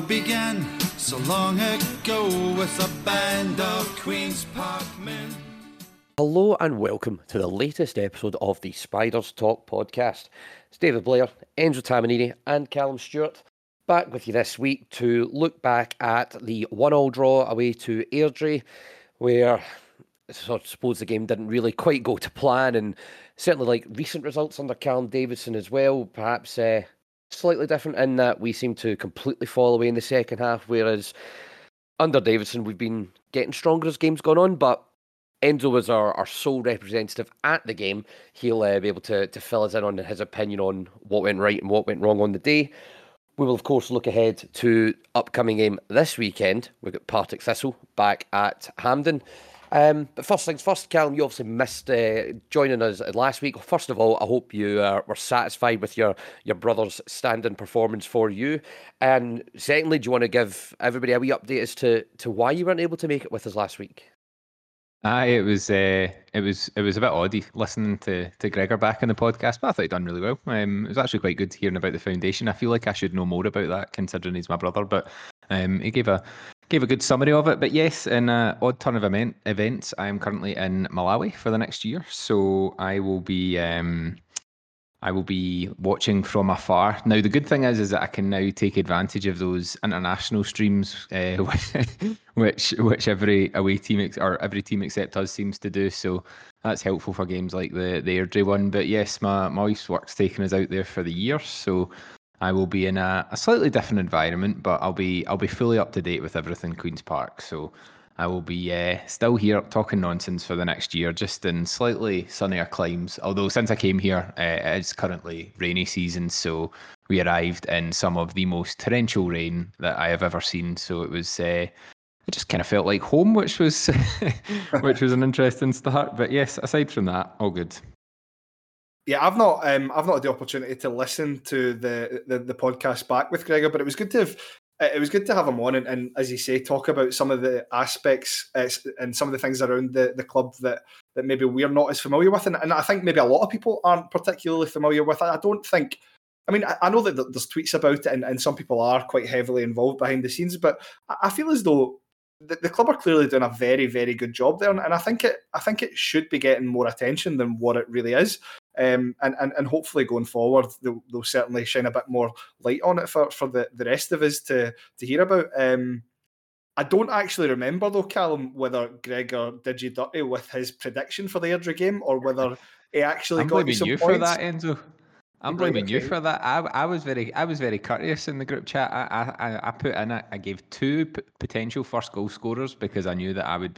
began so long ago with a band of Queen's Park men. Hello and welcome to the latest episode of the Spiders Talk podcast. It's David Blair, Enzo Tamanini and Callum Stewart back with you this week to look back at the 1-1 draw away to Airdrie, where I suppose the game didn't really quite go to plan, and certainly like recent results under Callum Davidson as well, perhaps slightly different in that we seem to completely fall away in the second half, whereas under Davidson we've been getting stronger as game's gone on. But Enzo was our sole representative at the game. He'll be able to fill us in on his opinion on what went right and what went wrong on the day. We will, of course, look ahead to upcoming game this weekend. We've got Partick Thistle back at Hampden. But first things first, Callum, you obviously missed joining us last week. First of all, I hope you were satisfied with your brother's stand-in performance for you. And secondly, do you want to give everybody a wee update as to why you weren't able to make it with us last week? It was a bit odd listening to Gregor back in the podcast, but I thought he'd done really well. It was actually quite good hearing about the foundation. I feel like I should know more about that, considering he's my brother. But he gave a good summary of it. But yes, in an odd turn of events, I am currently in Malawi for the next year, so I will be watching from afar. Now, the good thing is that I can now take advantage of those international streams, which every away team or every team except us seems to do. So that's helpful for games like the Airdrie one. But yes, my wife's work's taking us out there for the year, so I will be in a slightly different environment, but I'll be fully up to date with everything Queen's Park. So I will be still here talking nonsense for the next year, just in slightly sunnier climes. Although since I came here, it is currently rainy season, so we arrived in some of the most torrential rain that I have ever seen. So it was, it just kind of felt like home, which was an interesting start. But yes, aside from that, all good. Yeah, I've not had the opportunity to listen to the podcast back with Gregor, but it was good to have him on and as you say, talk about some of the aspects and some of the things around the club that maybe we're not as familiar with, and I think maybe a lot of people aren't particularly familiar with it. I know that there's tweets about it and some people are quite heavily involved behind the scenes, but I feel as though the club are clearly doing a very, very good job there, and I think it should be getting more attention than what it really is. And hopefully going forward, they'll certainly shine a bit more light on it for the rest of us to hear about. I don't actually remember though, Callum, whether Gregor did you dirty with his prediction for the Airdrie game or whether he actually got you some points. I'm blaming you for that, Enzo. I'm blaming you for that. I was very courteous in the group chat. I put in I gave two potential first goal scorers because I knew that I would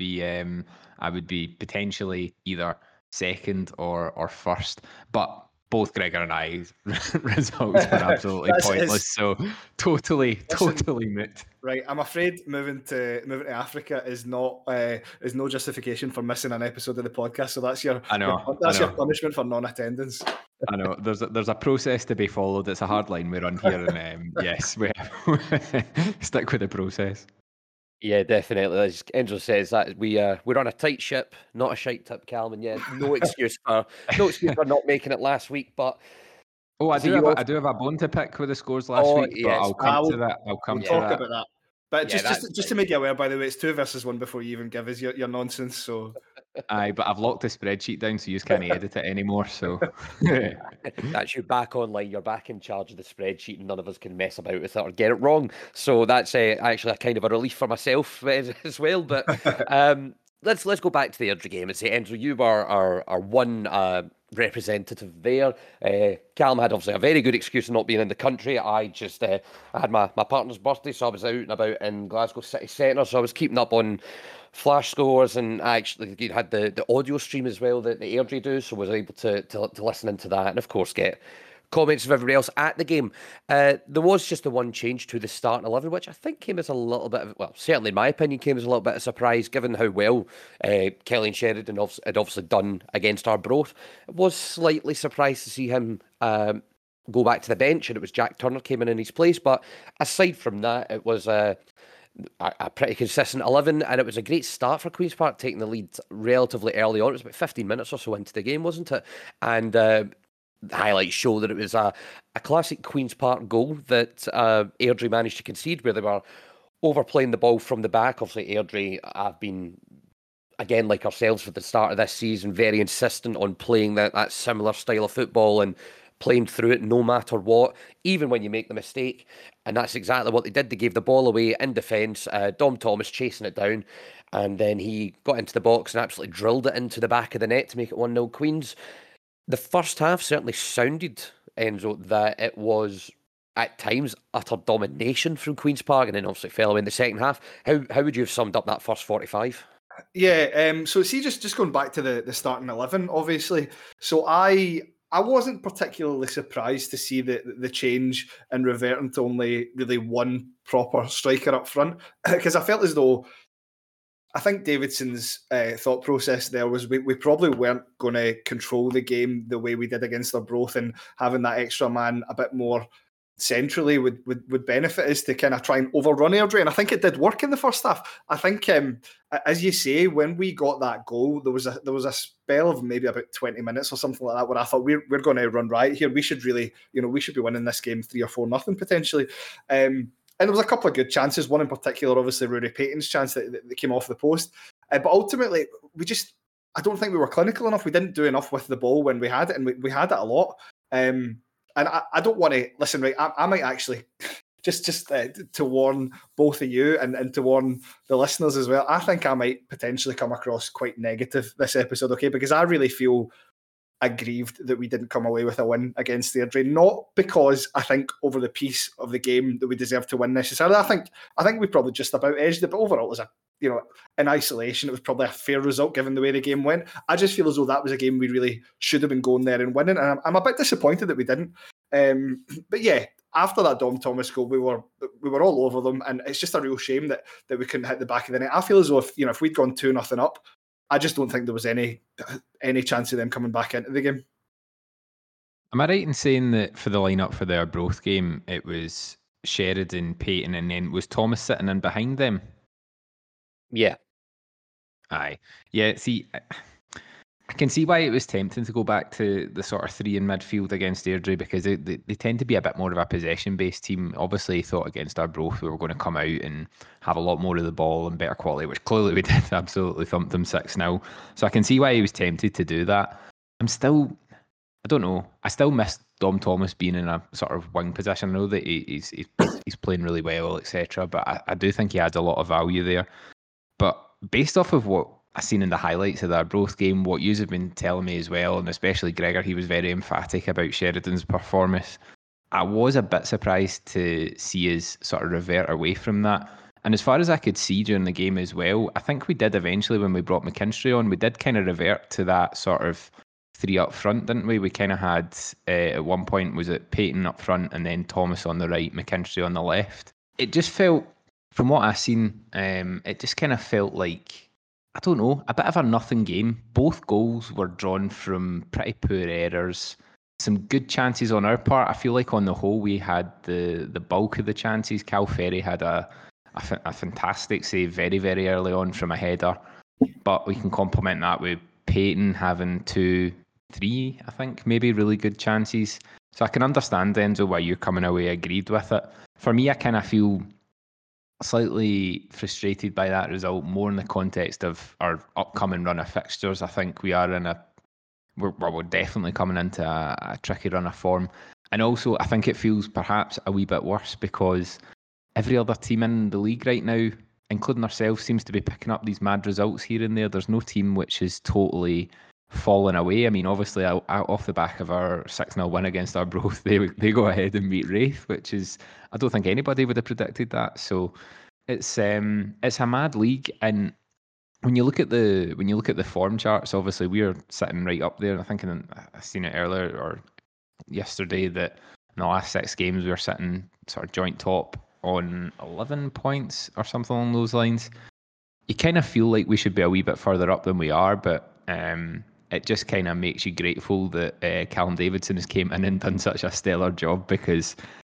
be potentially either second or first, but both Gregor and I's results were absolutely pointless. So totally moot. Right, I'm afraid moving to Africa is no justification for missing an episode of the podcast. So that's your your punishment for non-attendance. I know there's a process to be followed. It's a hard line we run here, and yes, we stick with the process. Yeah, definitely. As Enzo says, that we're on a tight ship, not a shite tip, Callum. And yeah, no excuse for not making it last week. But I do have a bone to pick with the scores last week. But yes. I'll come to that. We'll talk about that. But just to make you aware, by the way, it's 2 versus 1 before you even give us your nonsense. So, aye, but I've locked the spreadsheet down, so you can't edit it anymore. So that's you back online. You're back in charge of the spreadsheet, and none of us can mess about with it or get it wrong. So that's actually a kind of a relief for myself as well. But let's go back to the Airdrie game and say, Andrew, you were our one representative there. Callum had obviously a very good excuse of not being in the country. I had my partner's birthday, so I was out and about in Glasgow City Centre, so I was keeping up on flash scores, and I actually had the audio stream as well that the Airdrie do, so I was able to listen into that and of course get comments of everybody else at the game. There was just the one change to the starting 11, which I think came as a little bit of, well, certainly in my opinion, came as a little bit of a surprise, given how well Kelly Sheridan had obviously done against Arbroath. I was slightly surprised to see him go back to the bench, and it was Jack Turner came in his place. But aside from that, it was a pretty consistent 11, and it was a great start for Queen's Park, taking the lead relatively early on. It was about 15 minutes or so into the game, wasn't it? And the highlights show that it was a classic Queen's Park goal that Airdrie managed to concede, where they were overplaying the ball from the back. Obviously, Airdrie have been, again, like ourselves for the start of this season, very insistent on playing that similar style of football and playing through it no matter what, even when you make the mistake. And that's exactly what they did. They gave the ball away in defence, Dom Thomas chasing it down, and then he got into the box and absolutely drilled it into the back of the net to make it 1-0 Queens. The first half certainly sounded, Enzo, that it was at times utter domination from Queen's Park, and then obviously fell away in the second half. How would you have summed up that first 45? Yeah, so see, just going back to the starting 11, obviously. So I wasn't particularly surprised to see the change and reverting to only really one proper striker up front, because I felt as though, I think Davidson's thought process there was we probably weren't going to control the game the way we did against Arbroath, and having that extra man a bit more centrally would benefit us to kind of try and overrun Airdrie. And I think it did work in the first half. I think, as you say, when we got that goal, there was a spell of maybe about 20 minutes or something like that where I thought we're going to run riot here. We should really, we should be winning this game 3 or 4-0 potentially. And there was a couple of good chances, one in particular, obviously, Rory Payton's chance that came off the post. But ultimately, I don't think we were clinical enough. We didn't do enough with the ball when we had it, and we had it a lot. And I don't want to, listen, right, I might actually, just to warn both of you and to warn the listeners as well, I think I might potentially come across quite negative this episode, okay? Because I really feel aggrieved that we didn't come away with a win against Airdrie, not because I think over the piece of the game that we deserve to win necessarily. I think we probably just about edged it, but overall it was in isolation, it was probably a fair result given the way the game went. I just feel as though that was a game we really should have been going there and winning, and I'm a bit disappointed that we didn't. But yeah, after that Dom Thomas goal, we were all over them, and it's just a real shame that we couldn't hit the back of the net. I feel as though if we'd gone 2-0 up, I just don't think there was any chance of them coming back into the game. Am I right in saying that for the lineup for the Arbroath game, it was Sheridan, Payton, and then was Thomas sitting in behind them? Yeah. Aye. Yeah, see, I can see why it was tempting to go back to the sort of 3 in midfield against Airdrie, because they tend to be a bit more of a possession-based team. Obviously, thought against Arbroath we were going to come out and have a lot more of the ball and better quality, which clearly we did. Absolutely thumped them 6-0. So I can see why he was tempted to do that. I don't know. I still miss Dom Thomas being in a sort of wing position. I know that he's playing really well, etc. But I do think he adds a lot of value there. But based off of what I've seen in the highlights of the Arbroath game, what you have been telling me as well, and especially Gregor, he was very emphatic about Sheridan's performance. I was a bit surprised to see us sort of revert away from that. And as far as I could see during the game as well, I think we did eventually, when we brought McKinstry on, we did kind of revert to that sort of 3 up front, didn't we? We kind of had, at one point, was it Payton up front and then Thomas on the right, McKinstry on the left. It just felt, from what I've seen, it just kind of felt like, I don't know, a bit of a nothing game. Both goals were drawn from pretty poor errors. Some good chances on our part. I feel like on the whole we had the bulk of the chances. Cal Ferry had a fantastic save very, very early on from a header. But we can complement that with Payton having 2-3, I think, maybe really good chances. So I can understand, Enzo, why you're coming away agreed with it. For me, I kind of feel slightly frustrated by that result, more in the context of our upcoming run of fixtures. I think we are we're definitely coming into a tricky run of form. And also, I think it feels perhaps a wee bit worse because every other team in the league right now, including ourselves, seems to be picking up these mad results here and there. There's no team which is totally fallen away. I mean, obviously, off the back of our 6-0 win against Arbroath, they go ahead and beat Wraith, which is, I don't think anybody would have predicted that. So it's a mad league, and when you look at the form charts, obviously we're sitting right up there. I think I seen it earlier or yesterday that in the last 6 games we were sitting sort of joint top on 11 points or something along those lines. You kind of feel like we should be a wee bit further up than we are, but it just kind of makes you grateful that Callum Davidson has came in and done such a stellar job, because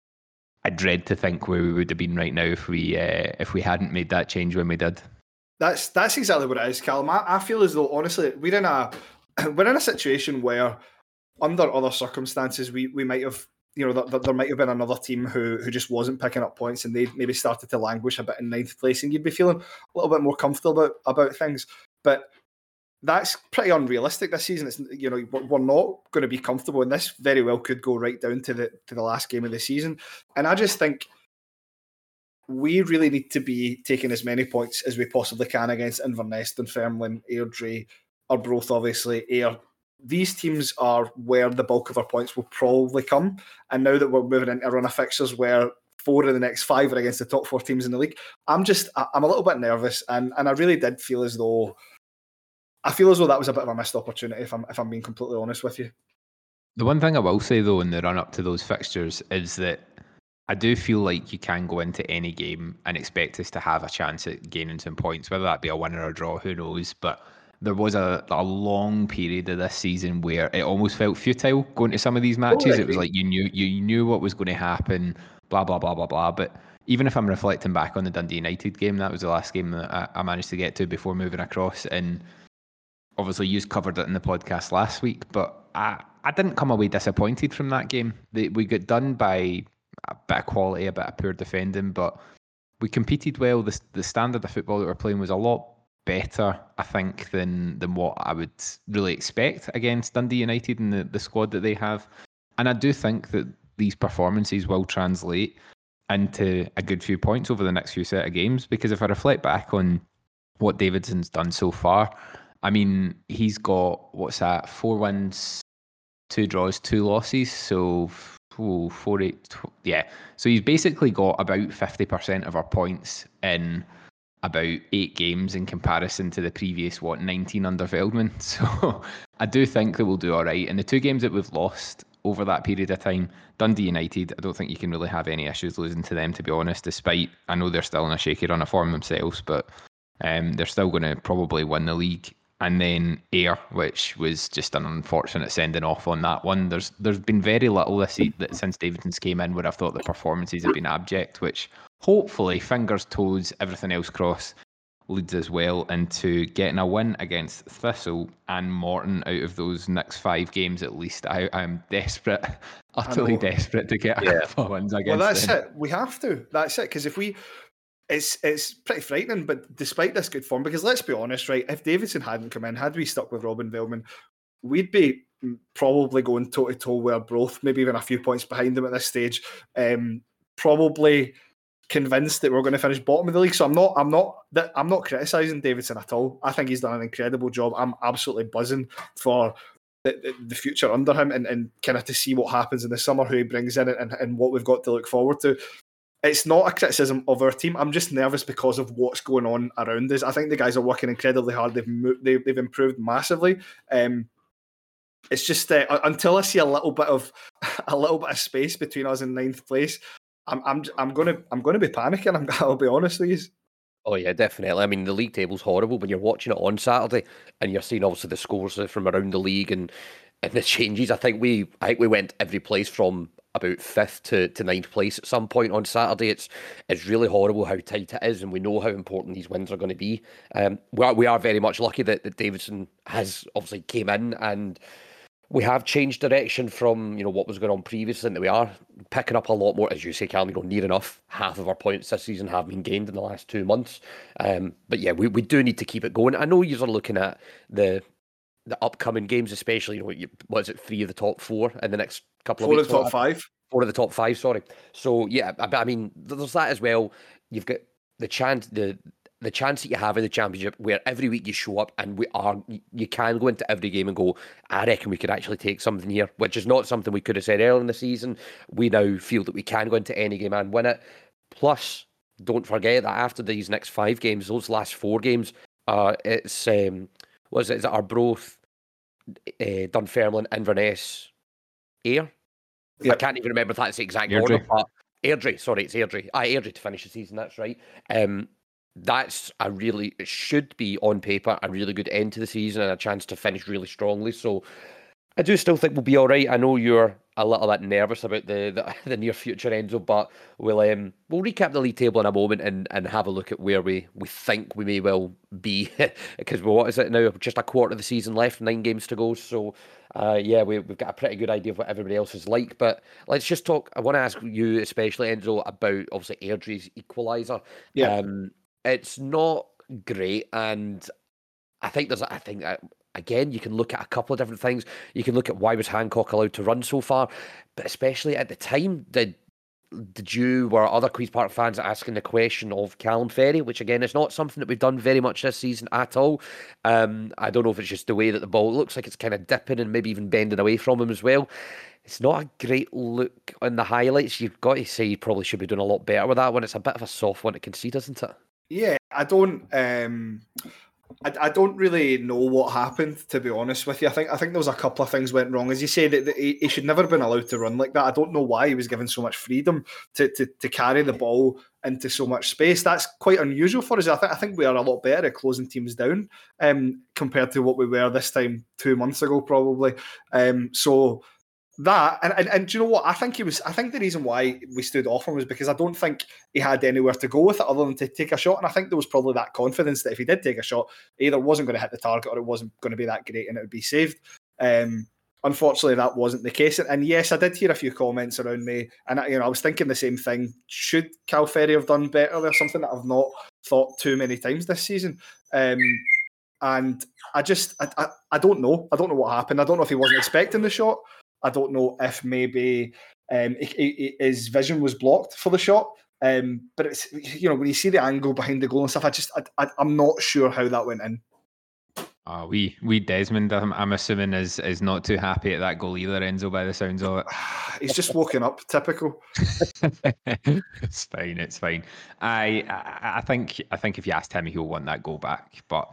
I dread to think where we would have been right now if we hadn't made that change when we did. That's exactly what it is, Callum. I feel as though, honestly, we're in a situation where under other circumstances, we might have, there might have been another team who just wasn't picking up points, and they maybe started to languish a bit in ninth place, and you'd be feeling a little bit more comfortable about things. But that's pretty unrealistic this season. It's, we're not going to be comfortable, and this very well could go right down to the last game of the season. And I just think we really need to be taking as many points as we possibly can against Inverness, Dunfermline, Airdrie, Arbroath, obviously, Ayr. These teams are where the bulk of our points will probably come. And now that we're moving into a run of fixtures where 4 of the next 5 are against the top 4 teams in the league, I'm a little bit nervous, and I really did feel as though that was a bit of a missed opportunity, if I'm being completely honest with you. The one thing I will say, though, in the run-up to those fixtures is that I do feel like you can go into any game and expect us to have a chance at gaining some points, whether that be a win or a draw, who knows. But there was a long period of this season where it almost felt futile going to some of these matches. It was like you knew what was going to happen, blah, blah, blah, blah, blah. But even if I'm reflecting back on the Dundee United game, that was the last game that I managed to get to before moving across. And obviously, you covered it in the podcast last week, but I didn't come away disappointed from that game. We got done by a bit of quality, a bit of poor defending, but we competed well. The standard of football that we're playing was a lot better, I think, than what I would really expect against Dundee United and the squad that they have. And I do think that these performances will translate into a good few points over the next few set of games, because if I reflect back on what Davidson's done so far, I mean, he's got, 4 wins, 2 draws, 2 losses, so 4, 8, yeah. So he's basically got about 50% of our points in about 8 games in comparison to the previous, 19 under Veldman. So I do think that we'll do all right. And the 2 games that we've lost over that period of time, Dundee United, I don't think you can really have any issues losing to them, to be honest, despite, I know they're still in a shaky run of form themselves, but they're still going to probably win the league. And then Ayr, which was just an unfortunate sending off on that one. There's been very little this season since Davidson's came in where I've thought the performances have been abject, which hopefully, fingers, toes, everything else crossed, leads us well into getting a win against Thistle and Morton out of those next 5 games at least. I'm desperate, utterly desperate to get a couple of wins against them. Well, that's it. We have to. That's it. Because if we... It's pretty frightening, but despite this good form, because let's be honest, right, if Davidson hadn't come in, had we stuck with Robin Veldman, we'd be probably going toe-to-toe with Arbroath, maybe even a few points behind them at this stage, probably convinced that we're going to finish bottom of the league. So I'm not criticising Davidson at all. I think he's done an incredible job. I'm absolutely buzzing for the future under him, and kind of to see what happens in the summer, who he brings in, and what we've got to look forward to. It's not a criticism of our team. I'm just nervous because of what's going on around us. I think the guys are working incredibly hard. They've improved massively. It's just until I see a little bit of space between us and 9th place, I'm going to be panicking. I'll be honest with you. Oh yeah, definitely. I mean, the league table's horrible when you're watching it on Saturday and you're seeing obviously the scores from around the league and the changes. I think we went every place from about 5th to 9th place at some point on Saturday. It's really horrible how tight it is, and we know how important these wins are going to be. We are very much lucky that Davidson has obviously came in, and we have changed direction from what was going on previously, and that we are picking up a lot more, as you say, Callum, near enough half of our points this season have been gained in the last 2 months. But yeah, we do need to keep it going. I know you're looking at the upcoming games, especially, what is it, 3 of the top 4 in the next couple of weeks? 4 of the top 5. 4 of the top 5, sorry. So yeah, I mean, there's that as well. You've got the chance that you have in the Championship where every week you show up and you can go into every game and go, I reckon we could actually take something here, which is not something we could have said earlier in the season. We now feel that we can go into any game and win it. Plus, don't forget that after these next 5 games, those last 4 games, it's is it Arbroath, Dunfermline, Inverness, Ayr? Yep. I can't even remember if that's the exact order. But Airdrie, sorry, it's Airdrie. Airdrie to finish the season, that's right. It should be on paper a really good end to the season and a chance to finish really strongly. So I do still think we'll be all right. I know you're a little bit nervous about the near future, Enzo, but we'll recap the league table in a moment and have a look at where we think we may well be because what is it now? Just a quarter of the season left, 9 games to go. So yeah, we've got a pretty good idea of what everybody else is like. But let's just talk. I want to ask you, especially Enzo, about obviously Airdrie's equaliser. Yeah. It's not great, and I think again, you can look at a couple of different things. You can look at why was Hancock allowed to run so far, but especially at the time, were other Queen's Park fans asking the question of Callum Ferry, which again is not something that we've done very much this season at all. I don't know if it's just the way that the ball looks like it's kind of dipping and maybe even bending away from him as well. It's not a great look on the highlights. You've got to say he probably should be doing a lot better with that one. It's a bit of a soft one to concede, isn't it? Yeah, I don't really know what happened, to be honest with you. I think there was a couple of things went wrong. As you said, that he should never have been allowed to run like that. I don't know why he was given so much freedom to carry the ball into so much space. That's quite unusual for us. I think we are a lot better at closing teams down compared to what we were this time 2 months ago, probably. So that and do you know what? I think the reason why we stood off him was because I don't think he had anywhere to go with it other than to take a shot. And I think there was probably that confidence that if he did take a shot, it either wasn't going to hit the target or it wasn't going to be that great and it would be saved. Unfortunately, that wasn't the case. And yes, I did hear a few comments around me, and I was thinking the same thing. Should Cal Ferry have done better? There's something that I've not thought too many times this season. And I don't know. I don't know what happened. I don't know if he wasn't expecting the shot. I don't know if maybe his vision was blocked for the shot. But it's, when you see the angle behind the goal and stuff, I'm not sure how that went in. We Desmond, I'm assuming is not too happy at that goal either, Enzo, by the sounds of it. He's just woken up. Typical. It's fine. I think if you asked him, he'll want that goal back. But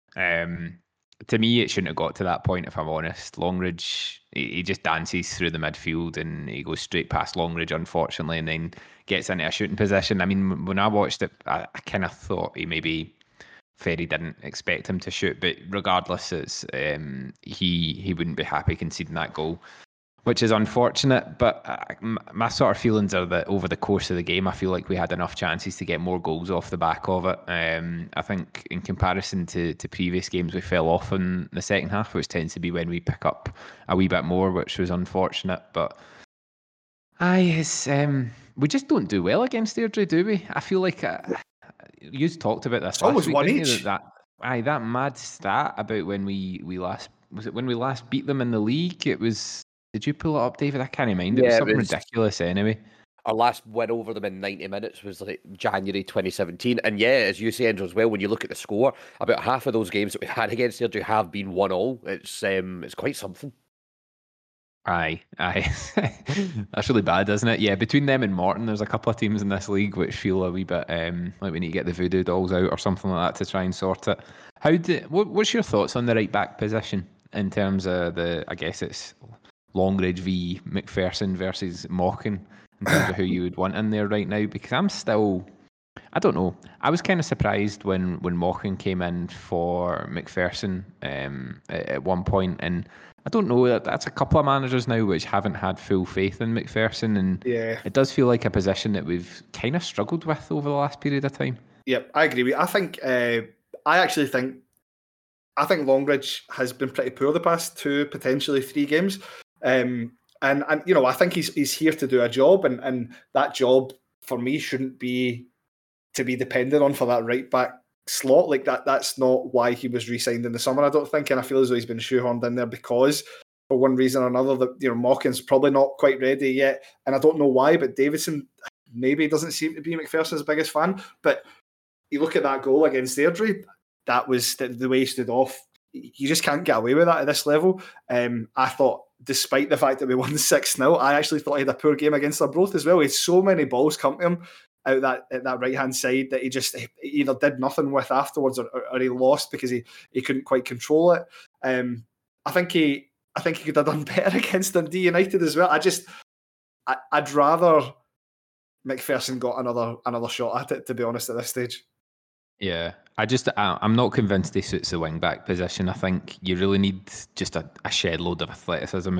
to me, it shouldn't have got to that point, if I'm honest. Longridge, he just dances through the midfield and he goes straight past Longridge, unfortunately, and then gets into a shooting position. I mean, when I watched it, I kind of thought Ferry didn't expect him to shoot, but regardless, it's he wouldn't be happy conceding that goal, which is unfortunate. But my sort of feelings are that over the course of the game, I feel like we had enough chances to get more goals off the back of it. I think in comparison to previous games, we fell off in the second half, which tends to be when we pick up a wee bit more, which was unfortunate. But we just don't do well against Airdrie, do we? I feel like you talked about this last week, didn't you? That mad stat about when we last beat them in the league. It was. Did you pull it up, David? I can't mind. It was something ridiculous anyway. Our last win over them in 90 minutes was like January 2017. And yeah, as you say, Andrew, as well, when you look at the score, about half of those games that we've had against Airdrie have been 1-1. It's quite something. Aye. That's really bad, isn't it? Yeah, between them and Morton, there's a couple of teams in this league which feel a wee bit like we need to get the voodoo dolls out or something like that to try and sort it. What's your thoughts on the right back position in terms of I guess it's Longridge v McPherson versus Mochan in terms of who you would want in there right now? Because I don't know. I was kind of surprised when Mochan came in for McPherson at one point, and I don't know, that's a couple of managers now which haven't had full faith in McPherson, and it does feel like a position that we've kind of struggled with over the last period of time. Yep, I agree with you. I think I think Longridge has been pretty poor the past 2, potentially 3 games. And I think he's here to do a job, and that job for me shouldn't be to be dependent on for that right back slot. Like that's not why he was re-signed in the summer, I don't think, and I feel as though he's been shoehorned in there because for one reason or another that Mochan's probably not quite ready yet, and I don't know why, but Davidson maybe doesn't seem to be McPherson's biggest fan. But you look at that goal against Airdrie, that was the way he stood off. You just can't get away with that at this level. I thought, despite the fact that we won 6-0, I actually thought he had a poor game against Arbroath as well. He had so many balls come to him out that right-hand side that he either did nothing with afterwards or he lost because he couldn't quite control it. I think he could have done better against Dundee United as well. I'd rather McPherson got another shot at it, to be honest, at this stage. Yeah, I'm not convinced he suits the wing back position. I think you really need just a shed load of athleticism.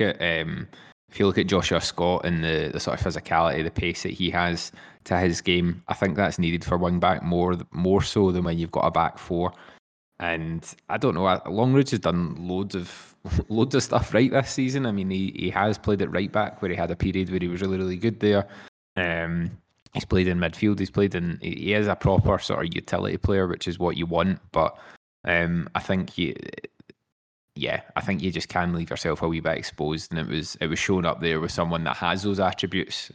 If you look at Joshua Scott and the sort of physicality, the pace that he has to his game, I think that's needed for wing back more so than when you've got a back four. And I don't know, Longridge has done loads of loads of stuff right this season. I mean, he has played at right back where he had a period where he was really, really good there. Um, he's played in midfield. He is a proper sort of utility player, which is what you want. But I think I think you just can leave yourself a wee bit exposed, and it was shown up there with someone that has those attributes.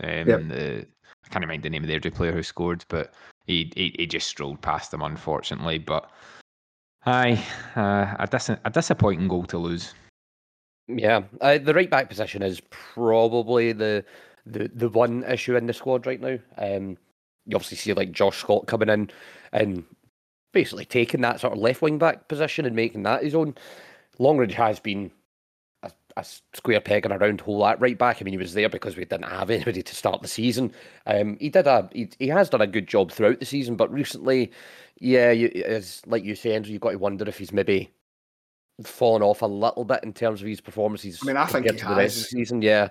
I can't mind the name of the every player who scored, but he just strolled past them, unfortunately. But aye, a disappointing goal to lose. Yeah, the right back position is probably the one issue in the squad right now. You obviously see like Josh Scott coming in and basically taking that sort of left wing back position and making that his own. Longridge has been a square peg in a round hole at right back. I mean, he was there because we didn't have anybody to start the season. He has done a good job throughout the season, but recently, yeah, as like you say, Andrew, you've got to wonder if he's maybe fallen off a little bit in terms of his performances. I mean, I think compared he to the rest of has. the season. Yeah,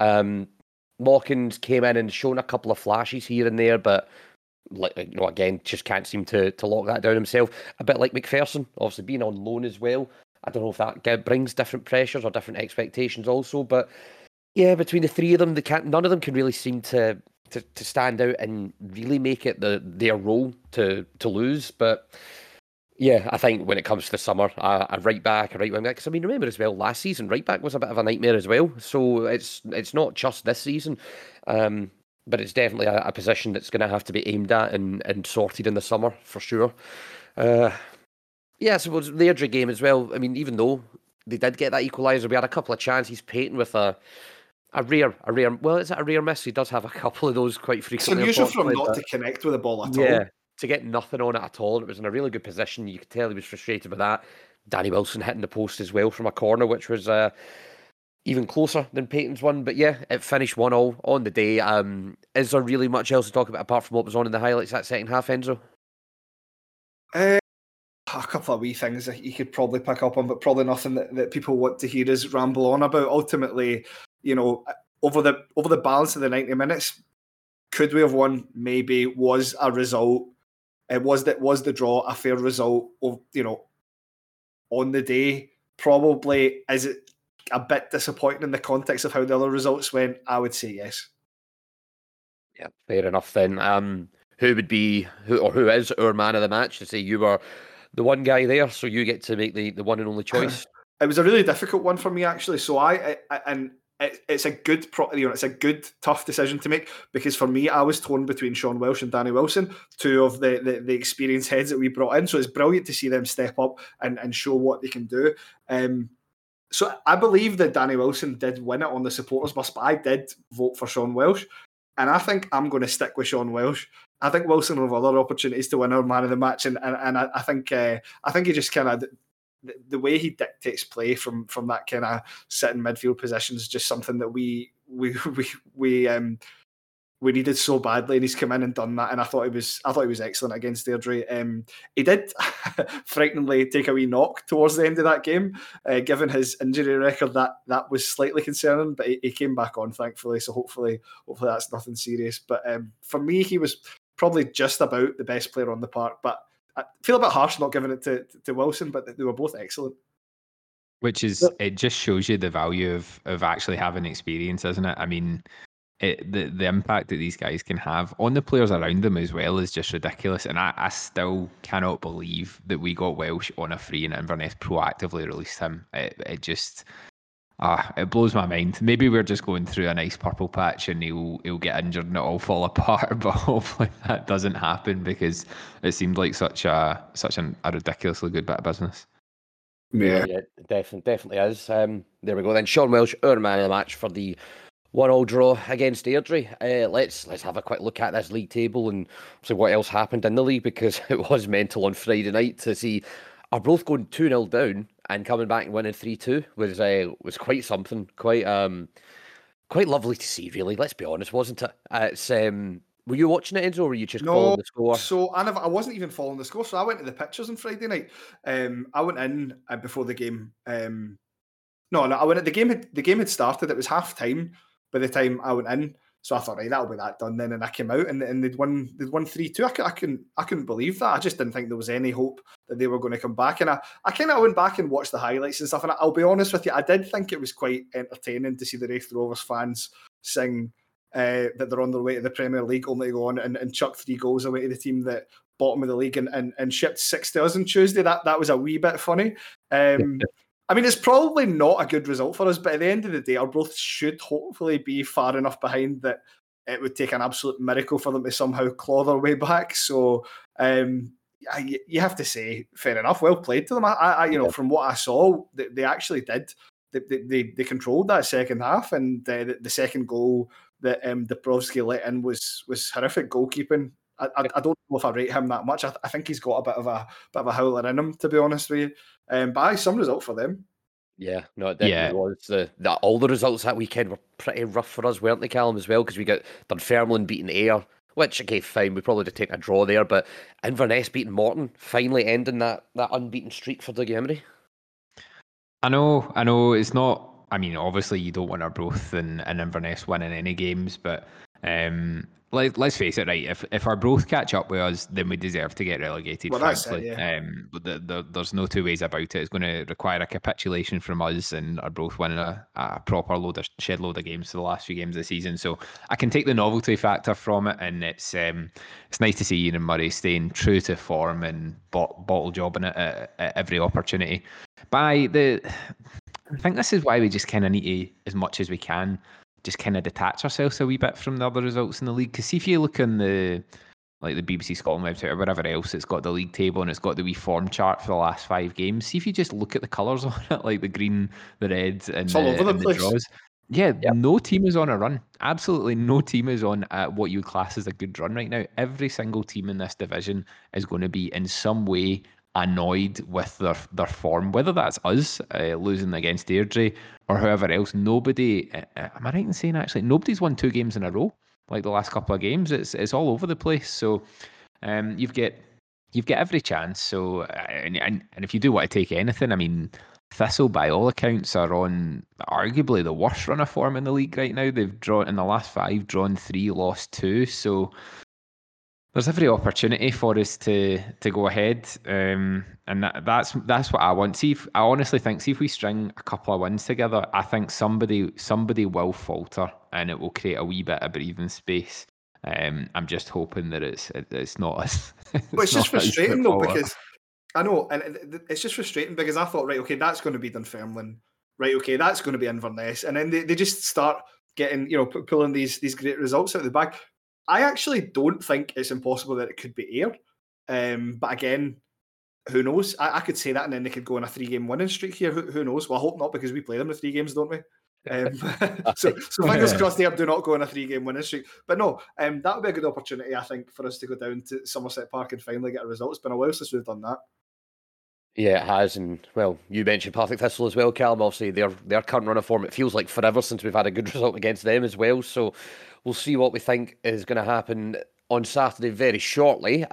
Mawkins came in and shown a couple of flashes here and there, but again, just can't seem to lock that down himself. A bit like McPherson, obviously being on loan as well. I don't know if that brings different pressures or different expectations also, but yeah, between the three of them, none of them can really seem to stand out and really make it their role to lose. But yeah, I think when it comes to the summer, a right back, a right wing back. Because I mean, remember as well, last season right back was a bit of a nightmare as well. So it's not just this season, but it's definitely a position that's going to have to be aimed at and sorted in the summer for sure. Yeah, I suppose the Airdrie game as well. I mean, even though they did get that equaliser, we had a couple of chances. Peyton with a rare. Well, is it a rare miss? He does have a couple of those quite It's frequently. unusual for him not to connect with the ball at all. Yeah, to get nothing on it at all. It was in a really good position. You could tell he was frustrated with that. Danny Wilson hitting the post as well from a corner, which was even closer than Peyton's one. But yeah, it finished 1-1 on the day. Is there really much else to talk about apart from what was on in the highlights that second half, Enzo? A couple of wee things that you could probably pick up on, but probably nothing that people want to hear us ramble on about. Ultimately, over the balance of the 90 minutes, could we have won? Maybe. Was a result. Was the draw a fair result of on the day? Probably. Is it a bit disappointing in the context of how the other results went? I would say yes. Yeah, fair enough then. Who is our man of the match? To say you were the one guy there, so you get to make the one and only choice. It was a really difficult one for me actually. So it's a good it's a good tough decision to make, because for me I was torn between Sean Welsh and Danny Wilson, two of the experienced heads that we brought in. So it's brilliant to see them step up and show what they can do. So I believe that Danny Wilson did win it on the supporters bus, but I did vote for Sean Welsh. And I think I'm going to stick with Sean Welsh. I think Wilson will have other opportunities to win our man of the match, and I think he just kind of the way he dictates play from that kind of sitting midfield position is just something that we needed so badly, and he's come in and done that. And I thought he was excellent against Airdrie. He did frighteningly take a wee knock towards the end of that game, given his injury record. That was slightly concerning, but he came back on thankfully. So hopefully that's nothing serious. But for me, he was probably just about the best player on the park. But I feel a bit harsh not giving it to Wilson, but they were both excellent. Which is, it just shows you the value of actually having experience, isn't it? I mean, the impact that these guys can have on the players around them as well is just ridiculous. And I still cannot believe that we got Welsh on a free and Inverness proactively released him. It just, it blows my mind. Maybe we're just going through a nice purple patch and he'll get injured and it'll all fall apart. But hopefully that doesn't happen, because it seemed like such a ridiculously good bit of business. Yeah, Definitely is. There we go then. Sean Welsh, our man of the match for the 1-1 draw against Airdrie. Let's have a quick look at this league table and see what else happened in the league, because it was mental on Friday night to see Arbroath going 2-0 down and coming back and winning 3-2 was quite something. Quite lovely to see, really. Let's be honest, wasn't it? Were you watching it, Enzo, or were you just No, following the score? so I wasn't even following the score. So I went to the pictures on Friday night. I went in before the game. No, I went. The game had started. It was half time by the time I went in. So I thought, right, that'll be that done then. And I came out and they'd won 3-2. I couldn't believe that. I just didn't think there was any hope that they were going to come back. And I kind of went back and watched the highlights and stuff. And I'll be honest with you, I did think it was quite entertaining to see the Raith Rovers fans sing that they're on their way to the Premier League, only to go on and chuck 3 goals away to the team that bottom of the league and shipped 6 to us on Tuesday. That was a wee bit funny. I mean, it's probably not a good result for us, but at the end of the day, our both should hopefully be far enough behind that it would take an absolute miracle for them to somehow claw their way back. So you have to say, fair enough, well played to them. From what I saw, they actually did. They controlled that second half, and the second goal that Dabrowski let in was horrific goalkeeping. I don't know if I rate him that much. I think he's got a bit of a howler in him, to be honest with you. But some result for them. Yeah, no, it definitely was. All the results that weekend were pretty rough for us, weren't they, Callum, as well? Because we got Dunfermline beating Ayr, which, okay, fine, we probably did take a draw there, but Inverness beating Morton, finally ending that unbeaten streak for Dougie Imrie. I know, it's not... I mean, obviously you don't want Arbroath and Inverness winning any games, but let's face it, right? If Arbroath catch up with us, then we deserve to get relegated. Well, frankly, that's it, yeah. There's no two ways about it. It's going to require a capitulation from us and Arbroath winning a proper shed load of games for the last few games of the season. So I can take the novelty factor from it, and it's nice to see Ian and Murray staying true to form and bottle jobbing it at every opportunity. I think this is why we just kind of need to, as much as we can, just kind of detach ourselves a wee bit from the other results in the league. Because see, if you look on the BBC Scotland website or wherever else, it's got the league table and it's got the wee form chart for the last 5 games. See if you just look at the colours on it, like the green, the red, and it's all over the place. draws. Yeah, yep. No team is on a run. Absolutely no team is on what you would class as a good run right now. Every single team in this division is going to be in some way annoyed with their form, whether that's us losing against Deirdre or whoever else. Nobody, am I right in saying actually, nobody's won 2 games in a row like the last couple of games. It's all over the place. So you've got every chance. So and if you do want to take anything, I mean, Thistle by all accounts are on arguably the worst run of form in the league right now. They've drawn in the last 5, drawn 3, lost 2. So there's every opportunity for us to go ahead, and that's what I want. I honestly think, if we string a couple of wins together, I think somebody will falter, and it will create a wee bit of breathing space. I'm just hoping that it's not us. Well, it's just frustrating though, because I know, and it's just frustrating because I thought, right, okay, that's going to be Dunfermline, right, okay, that's going to be Inverness, and then they just start getting, pulling these great results out of the bag. I actually don't think it's impossible that it could be Ayr. But again, who knows? I could say that and then they could go on a 3-game winning streak here. Who knows? Well, I hope not, because we play them in 3 games, don't we? So fingers crossed Ayr do not go on a 3-game winning streak. But no, that would be a good opportunity, I think, for us to go down to Somerset Park and finally get a result. It's been a while since we've done that. Yeah, it has, and well, you mentioned Partick Thistle as well, Callum. Obviously, their current run of form, it feels like forever since we've had a good result against them as well. So we'll see what we think is going to happen on Saturday very shortly.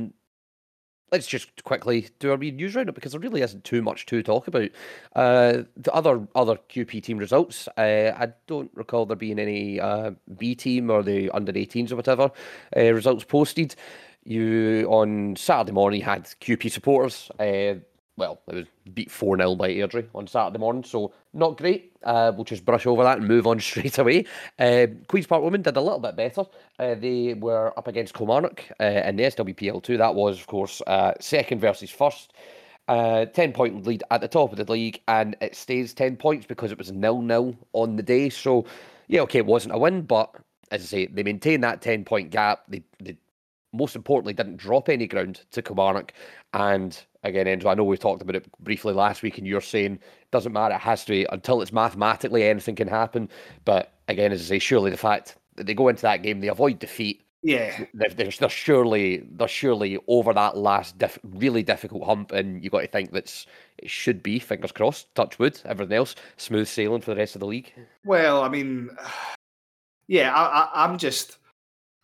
Let's just quickly do our news roundup, because there really isn't too much to talk about. The other QP team results, I don't recall there being any B team or the under 18s or whatever results posted. You on Saturday morning had QP supporters. It was beat 4-0 by Airdrie on Saturday morning, so not great. We'll just brush over that and move on straight away. Queen's Park Women did a little bit better. They were up against Kilmarnock in the SWPL2. That was, of course, second versus first. 10-point lead at the top of the league, and it stays 10 points because it was 0-0 on the day. So, yeah, okay, it wasn't a win, but as I say, they maintained that 10-point gap. They most importantly didn't drop any ground to Kilmarnock. And again, Andrew, I know we talked about it briefly last week, and you're saying it doesn't matter, it has to be, until it's mathematically anything can happen. But again, as I say, surely the fact that they go into that game, they avoid defeat. Yeah, they're surely over that last really difficult hump, and you got to think it should be, fingers crossed, touch wood, everything else smooth sailing for the rest of the league. Well, I mean, yeah, I'm just.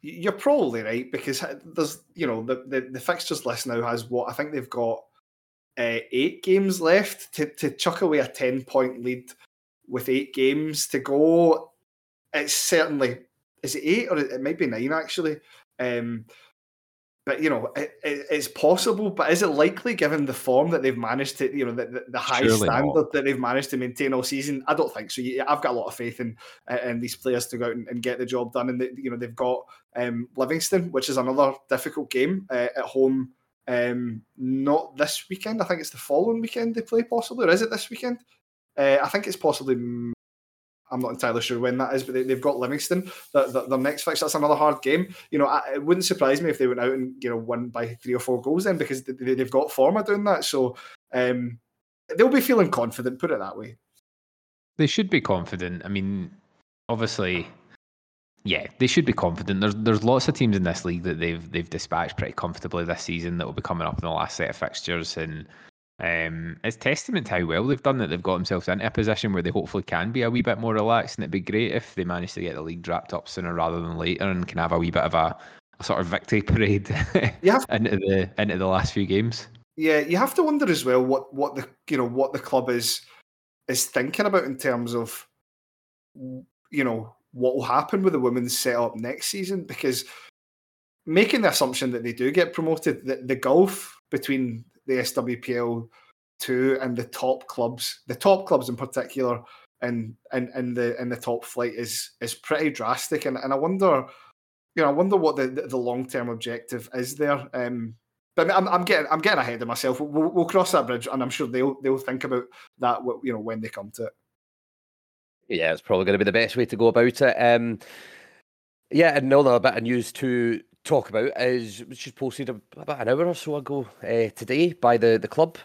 you're probably right, because there's, the fixtures list now has what I think they've got 8 games left to chuck away a 10-point lead with 8 games to go. It's certainly, is it 8 or it might be 9 actually? But it's possible. But is it likely, given the form that they've managed to, the high Surely standard not. that they've managed to maintain all season? I don't think so. I've got a lot of faith in these players to go out and get the job done. And they've got Livingston, which is another difficult game at home. Not this weekend. I think it's the following weekend they play, possibly. Or is it this weekend? I think it's possibly. I'm not entirely sure when that is, but they've got Livingston. Their next fixture, that's another hard game. It wouldn't surprise me if they went out and won by 3 or 4 goals then, because they've got form of doing that. So they'll be feeling confident. Put it that way. They should be confident. I mean, obviously, yeah, they should be confident. There's lots of teams in this league that they've dispatched pretty comfortably this season that will be coming up in the last set of fixtures, and it's testament to how well they've done that. They've got themselves into a position where they hopefully can be a wee bit more relaxed, and it'd be great if they manage to get the league wrapped up sooner rather than later and can have a wee bit of a sort of victory parade into the last few games. Yeah, you have to wonder as well what the club is thinking about in terms of what will happen with the women's setup next season, because making the assumption that they do get promoted, the gulf between the SWPL 2 and the top clubs in particular, and the top flight is pretty drastic, and I wonder what the long term objective is there. But I'm getting ahead of myself. We'll cross that bridge, and I'm sure they'll think about that when they come to it. Yeah, it's probably going to be the best way to go about it. And another bit of news to talk about is, which was posted about an hour or so ago today by the club,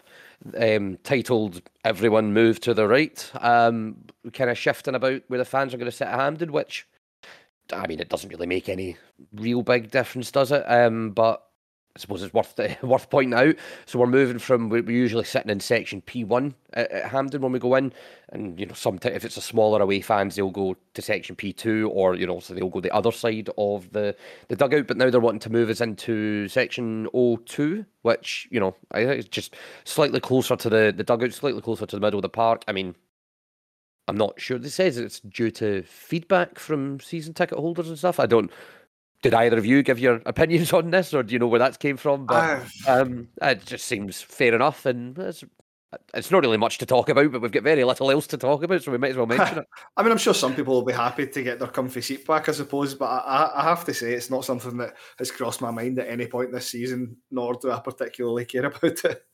titled "Everyone Move to the Right." Kind of shifting about where the fans are going to sit at Hampden, which, I mean, it doesn't really make any real big difference, does it? But I suppose it's worth pointing out. So we're moving from, we're usually sitting in section P1 at Hampden when we go in, and sometimes if it's a smaller away fans, they'll go to section P2, or so they'll go the other side of the dugout. But now they're wanting to move us into section O2, which I think is just slightly closer to the dugout, slightly closer to the middle of the park. I mean, I'm not sure. It says it's due to feedback from season ticket holders and stuff. Did either of you give your opinions on this, or do you know where that came from? But it just seems fair enough, and it's not really much to talk about, but we've got very little else to talk about, so we might as well mention it. I mean, I'm sure some people will be happy to get their comfy seat back, I suppose, but I have to say it's not something that has crossed my mind at any point this season, nor do I particularly care about it.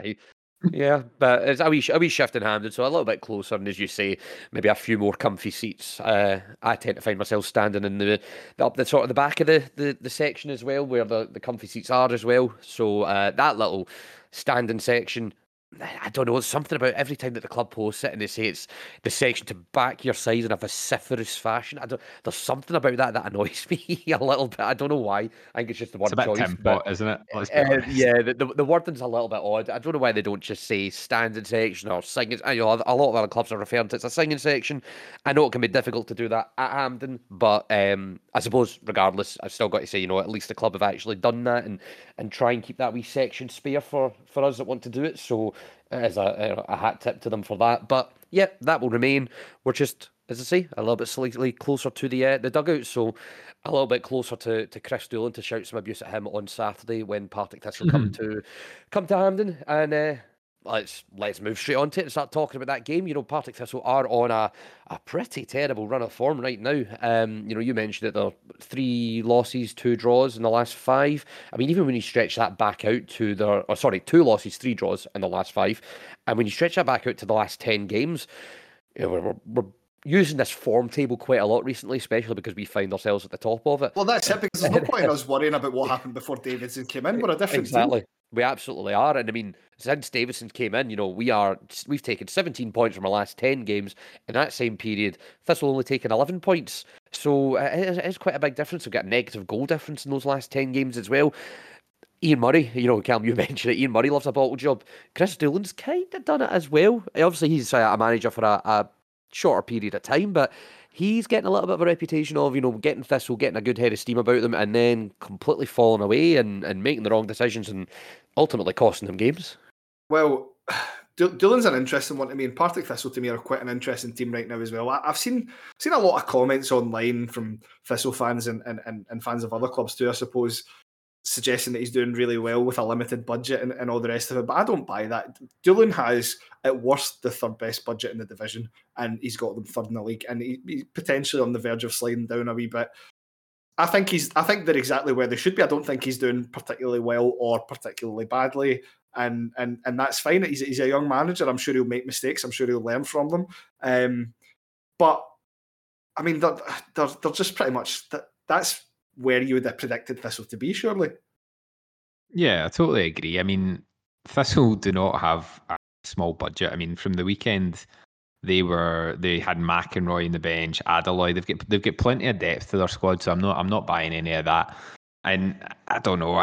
Yeah, but it's a wee shift in Hampden, so a little bit closer, and as you say, maybe a few more comfy seats. I tend to find myself standing in the sort of the back of the section as well, where the comfy seats are as well. So that little standing section, I don't know, it's something about every time that the club posts it and they say it's the section to back your side in a vociferous fashion. There's something about that annoys me a little bit. I don't know why. I think it's just the word choice. It's a bit Tim Pot, isn't it? Yeah, the wording's a little bit odd. I don't know why they don't just say standing section or singing. A lot of other clubs are referring to it as a singing section. I know it can be difficult to do that at Hampden, but I suppose regardless, I've still got to say, at least the club have actually done that and try and keep that wee section spare for us that want to do it. So as a hat tip to them for that. But yeah, that will remain. We're just, as I say, a little bit slightly closer to the dugout, so a little bit closer to Chris Doolan to shout some abuse at him on Saturday when Partick Thistle come to Hampden. And let's move straight on to it and start talking about that game. Partick Thistle are on a pretty terrible run of form right now. You mentioned that they're 3 losses, 2 draws in the last 5. I mean, even when you stretch that back out to 2 losses, 3 draws in the last 5, and when you stretch that back out to the last 10 games, we're using this form table quite a lot recently, especially because we find ourselves at the top of it. Well, that's it, because there's no point in us worrying about what happened before Davidson came in. We're a different team. We absolutely are. And I mean, since Davidson came in, we've taken 17 points from our last 10 games. In that same period, Thistle only taken 11 points. So it is quite a big difference. We've got a negative goal difference in those last 10 games as well. Ian Murray, Callum, you mentioned it. Ian Murray loves a bottle job. Chris Doolan's kind of done it as well. Obviously, he's a manager for a shorter period of time, but he's getting a little bit of a reputation of, getting Thistle, getting a good head of steam about them, and then completely falling away and making the wrong decisions and ultimately costing them games. Well, Doolan's an interesting one to me, and Partick Thistle to me are quite an interesting team right now as well. I've seen a lot of comments online from Thistle fans and fans of other clubs too, I suppose, suggesting that he's doing really well with a limited budget and all the rest of it. But I don't buy that. Doolan has, at worst, the third best budget in the division, and he's got them third in the league, and he's potentially on the verge of sliding down a wee bit. I think they're exactly where they should be. I don't think he's doing particularly well or particularly badly. And that's fine. He's a young manager. I'm sure he'll make mistakes. I'm sure he'll learn from them. But I mean, they're just pretty much that's where you would have predicted Thistle to be, surely. Yeah, I totally agree. I mean, Thistle do not have a small budget. I mean, from the weekend, they had McEnroy in the bench, Adaloy. They've got plenty of depth to their squad, so I'm not buying any of that. And I don't know.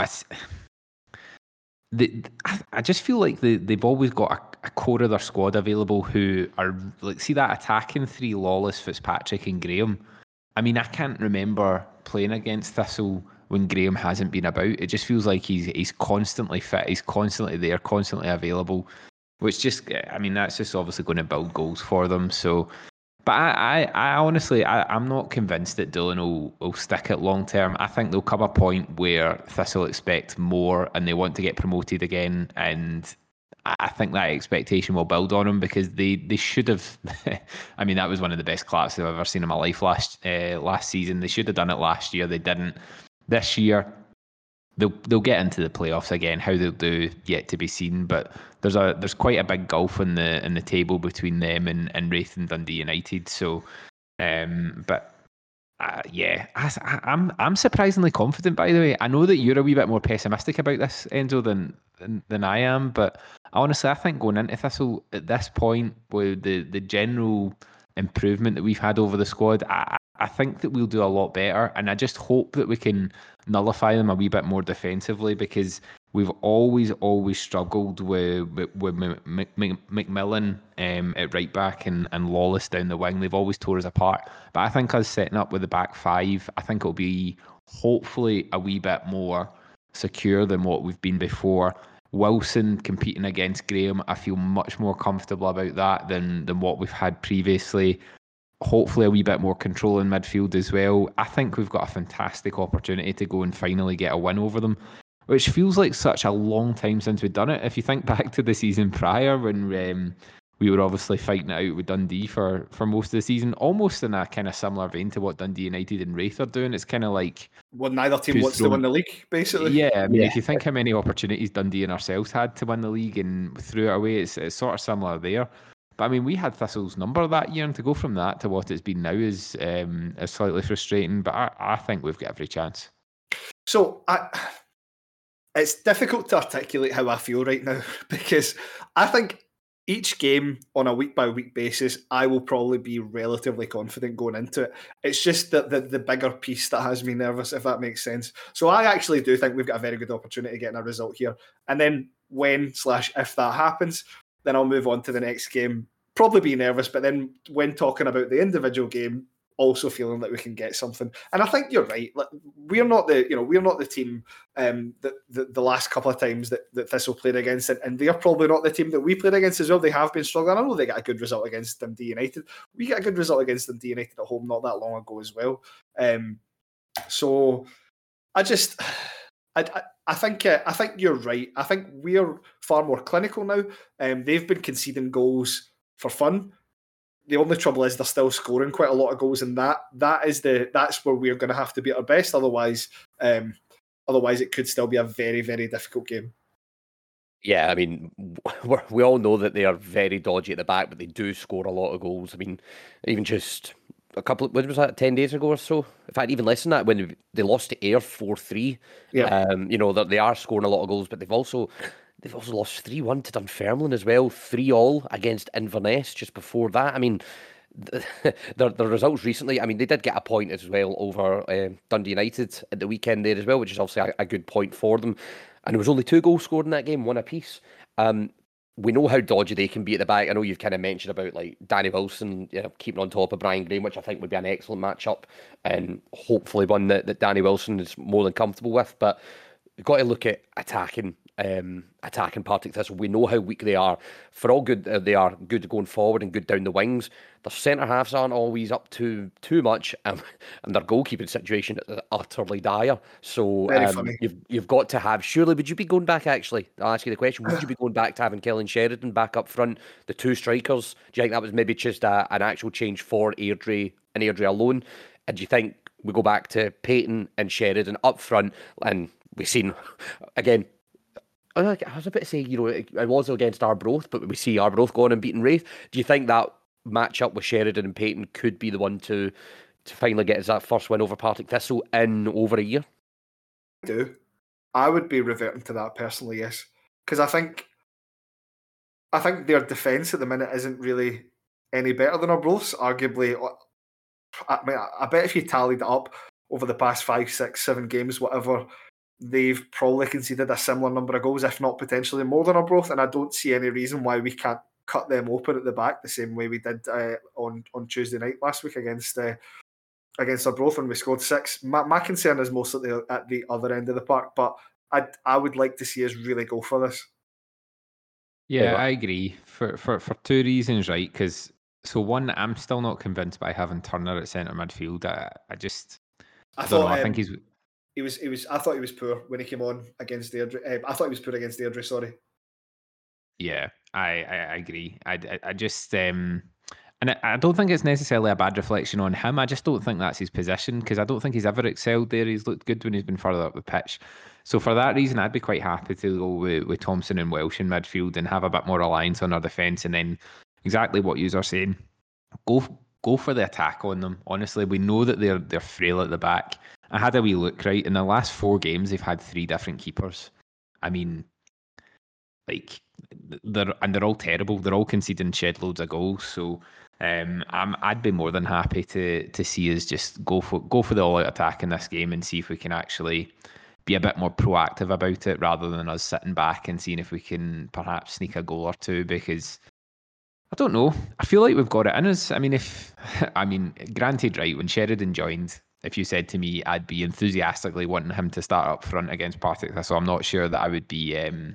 I just feel like they've always got a core of their squad available who are like, see that attacking three: Lawless, Fitzpatrick, and Graham. I mean, I can't remember playing against Thistle when Graham hasn't been about. It just feels like he's constantly fit, he's constantly there, constantly available, which just, I mean, that's just obviously going to build goals for them. So, but I honestly, I'm not convinced that Doolan will stick it long term. I think there'll come a point where Thistle expect more and they want to get promoted again, and I think that expectation will build on them because they should have. I mean, that was one of the best claps I've ever seen in my life last season. They should have done it last year. They didn't. This year, they'll get into the playoffs again. How they'll do, yet to be seen. But there's quite a big gulf in the table between them and Wraith and Dundee United. So, but. Yeah, I'm surprisingly confident. By the way, I know that you're a wee bit more pessimistic about this, Enzo, than I am. But honestly, I think going into Thistle at this point, with the general improvement that we've had over the squad, I think that we'll do a lot better. And I just hope that we can nullify them a wee bit more defensively, because we've always struggled with McMillan at right back and Lawless down the wing. They've always tore us apart. But I think us setting up with the back five, I think it'll be hopefully a wee bit more secure than what we've been before. Wilson competing against Graham, I feel much more comfortable about that than what we've had previously. Hopefully a wee bit more control in midfield as well. I think we've got a fantastic opportunity to go and finally get a win over them, which feels like such a long time since we've done it. If you think back to the season prior when we were obviously fighting it out with Dundee for most of the season, almost in a kind of similar vein to what Dundee United and Wraith are doing. It's kind of like... Well, neither team wants to win the league, basically. Yeah, I mean, if you think how many opportunities Dundee and ourselves had to win the league and threw it away, it's sort of similar there. But I mean, we had Thistle's number that year, and to go from that to what it's been now is slightly frustrating, but I think we've got every chance. So, it's difficult to articulate how I feel right now, because I think each game on a week-by-week basis, I will probably be relatively confident going into it. It's just the bigger piece that has me nervous, if that makes sense. So I actually do think we've got a very good opportunity getting a result here. And then when/if that happens, then I'll move on to the next game. Probably be nervous, but then when talking about the individual game, also feeling that we can get something. And I think you're right. Like, we're not the team that the last couple of times that Thistle played against, and they're probably not the team that we played against as well. They have been struggling. I know they got a good result against Dundee United. We got a good result against Dundee United at home not that long ago as well. So I think you're right. I think we're far more clinical now. They've been conceding goals for fun. The only trouble is they're still scoring quite a lot of goals, and that's where we're going to have to be at our best. Otherwise, it could still be a very, very difficult game. Yeah, I mean, we all know that they are very dodgy at the back, but they do score a lot of goals. I mean, even just what was that, 10 days ago or so? In fact, even less than that, when they lost to Ayr 4-3. Yeah. They are scoring a lot of goals, but they've also lost 3-1 to Dunfermline as well, 3-3 against Inverness just before that. I mean, the results recently, I mean, they did get a point as well over Dundee United at the weekend there as well, which is obviously a good point for them. And there was only 2 goals scored in that game, 1 apiece. we know how dodgy they can be at the back. I know you've kind of mentioned about like Danny Wilson, keeping on top of Brian Graham, which I think would be an excellent matchup, and hopefully one that Danny Wilson is more than comfortable with. But we've got to look at attacking Partick Thistle. We know how weak they are. For all good, they are good going forward and good down the wings. Their centre halves aren't always up to too much, and their goalkeeping situation is utterly dire. So you've got to have. Surely, would you be going back? Actually, I'll ask you the question: would you be going back to having Kellen Sheridan back up front, the two strikers? Do you think that was maybe just an actual change for Airdrie and Airdrie alone? And do you think we go back to Payton and Sheridan up front? And we've seen again. I was about to say, it was against Arbroath, but we see Arbroath going and beating Wraith. Do you think that matchup with Sheridan and Payton could be the one to finally get us that first win over Partick Thistle in over a year? I would be reverting to that personally, yes. Because I think their defence at the minute isn't really any better than Arbroath's. Arguably, I bet if you tallied it up over the past 5, 6, 7 games, whatever, they've probably conceded a similar number of goals, if not potentially more than Arbroath, and I don't see any reason why we can't cut them open at the back the same way we did on Tuesday night last week against Arbroath when we scored 6. My concern is mostly at the other end of the park, but I would like to see us really go for this. Yeah, I agree for 2 reasons, right? Because one, I'm still not convinced by having Turner at centre midfield. I don't know. I think he's. I thought he was poor when he came on against Airdrie. I thought he was poor against Airdrie. Sorry. Yeah, I agree. I just and I don't think it's necessarily a bad reflection on him. I just don't think that's his position because I don't think he's ever excelled there. He's looked good when he's been further up the pitch. So for that reason, I'd be quite happy to go with Thompson and Welsh in midfield and have a bit more reliance on our defence. And then exactly what you are saying, go for the attack on them. Honestly, we know that they're frail at the back. I had a wee look, right? In the last 4 games, they've had 3 different keepers. I mean, like, they're all terrible. They're all conceding shed loads of goals. So I'd be more than happy to see us just go for the all-out attack in this game and see if we can actually be a bit more proactive about it rather than us sitting back and seeing if we can perhaps sneak a goal or 2 because I don't know. I feel like we've got it in us. I mean, granted, right, when Sheridan joined, if you said to me, I'd be enthusiastically wanting him to start up front against Partick Thistle. I'm not sure that I would be,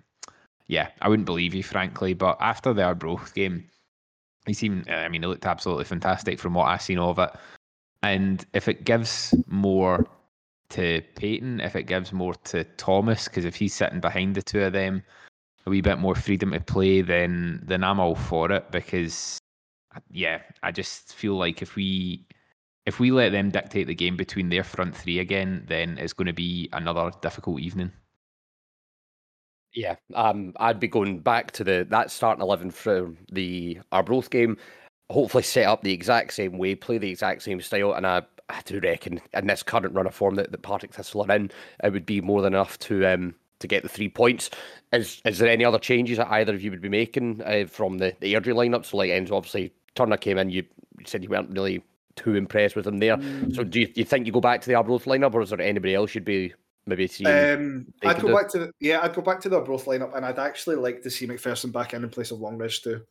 I wouldn't believe you, frankly. But after the Arbroath game, he looked absolutely fantastic from what I've seen of it. And if it gives more to Payton, if it gives more to Thomas, because if he's sitting behind the 2 of them, a wee bit more freedom to play, then I'm all for it because, I just feel like if we let them dictate the game between their front 3 again, then it's going to be another difficult evening. Yeah, I'd be going back to that starting 11 from the Arbroath game. Hopefully set up the exact same way, play the exact same style, and I do reckon in this current run of form that Partick Thistle are in, it would be more than enough to get the 3 points. Is there any other changes that either of you would be making from the Airdrie lineup? So like Enzo, obviously Turner came in, you said you weren't really too impressed with him there. So do you think you go back to the Arbroath lineup, or is there anybody else you'd be maybe seeing? I'd go back to the Arbroath lineup, and I'd actually like to see McPherson back in place of Longridge too.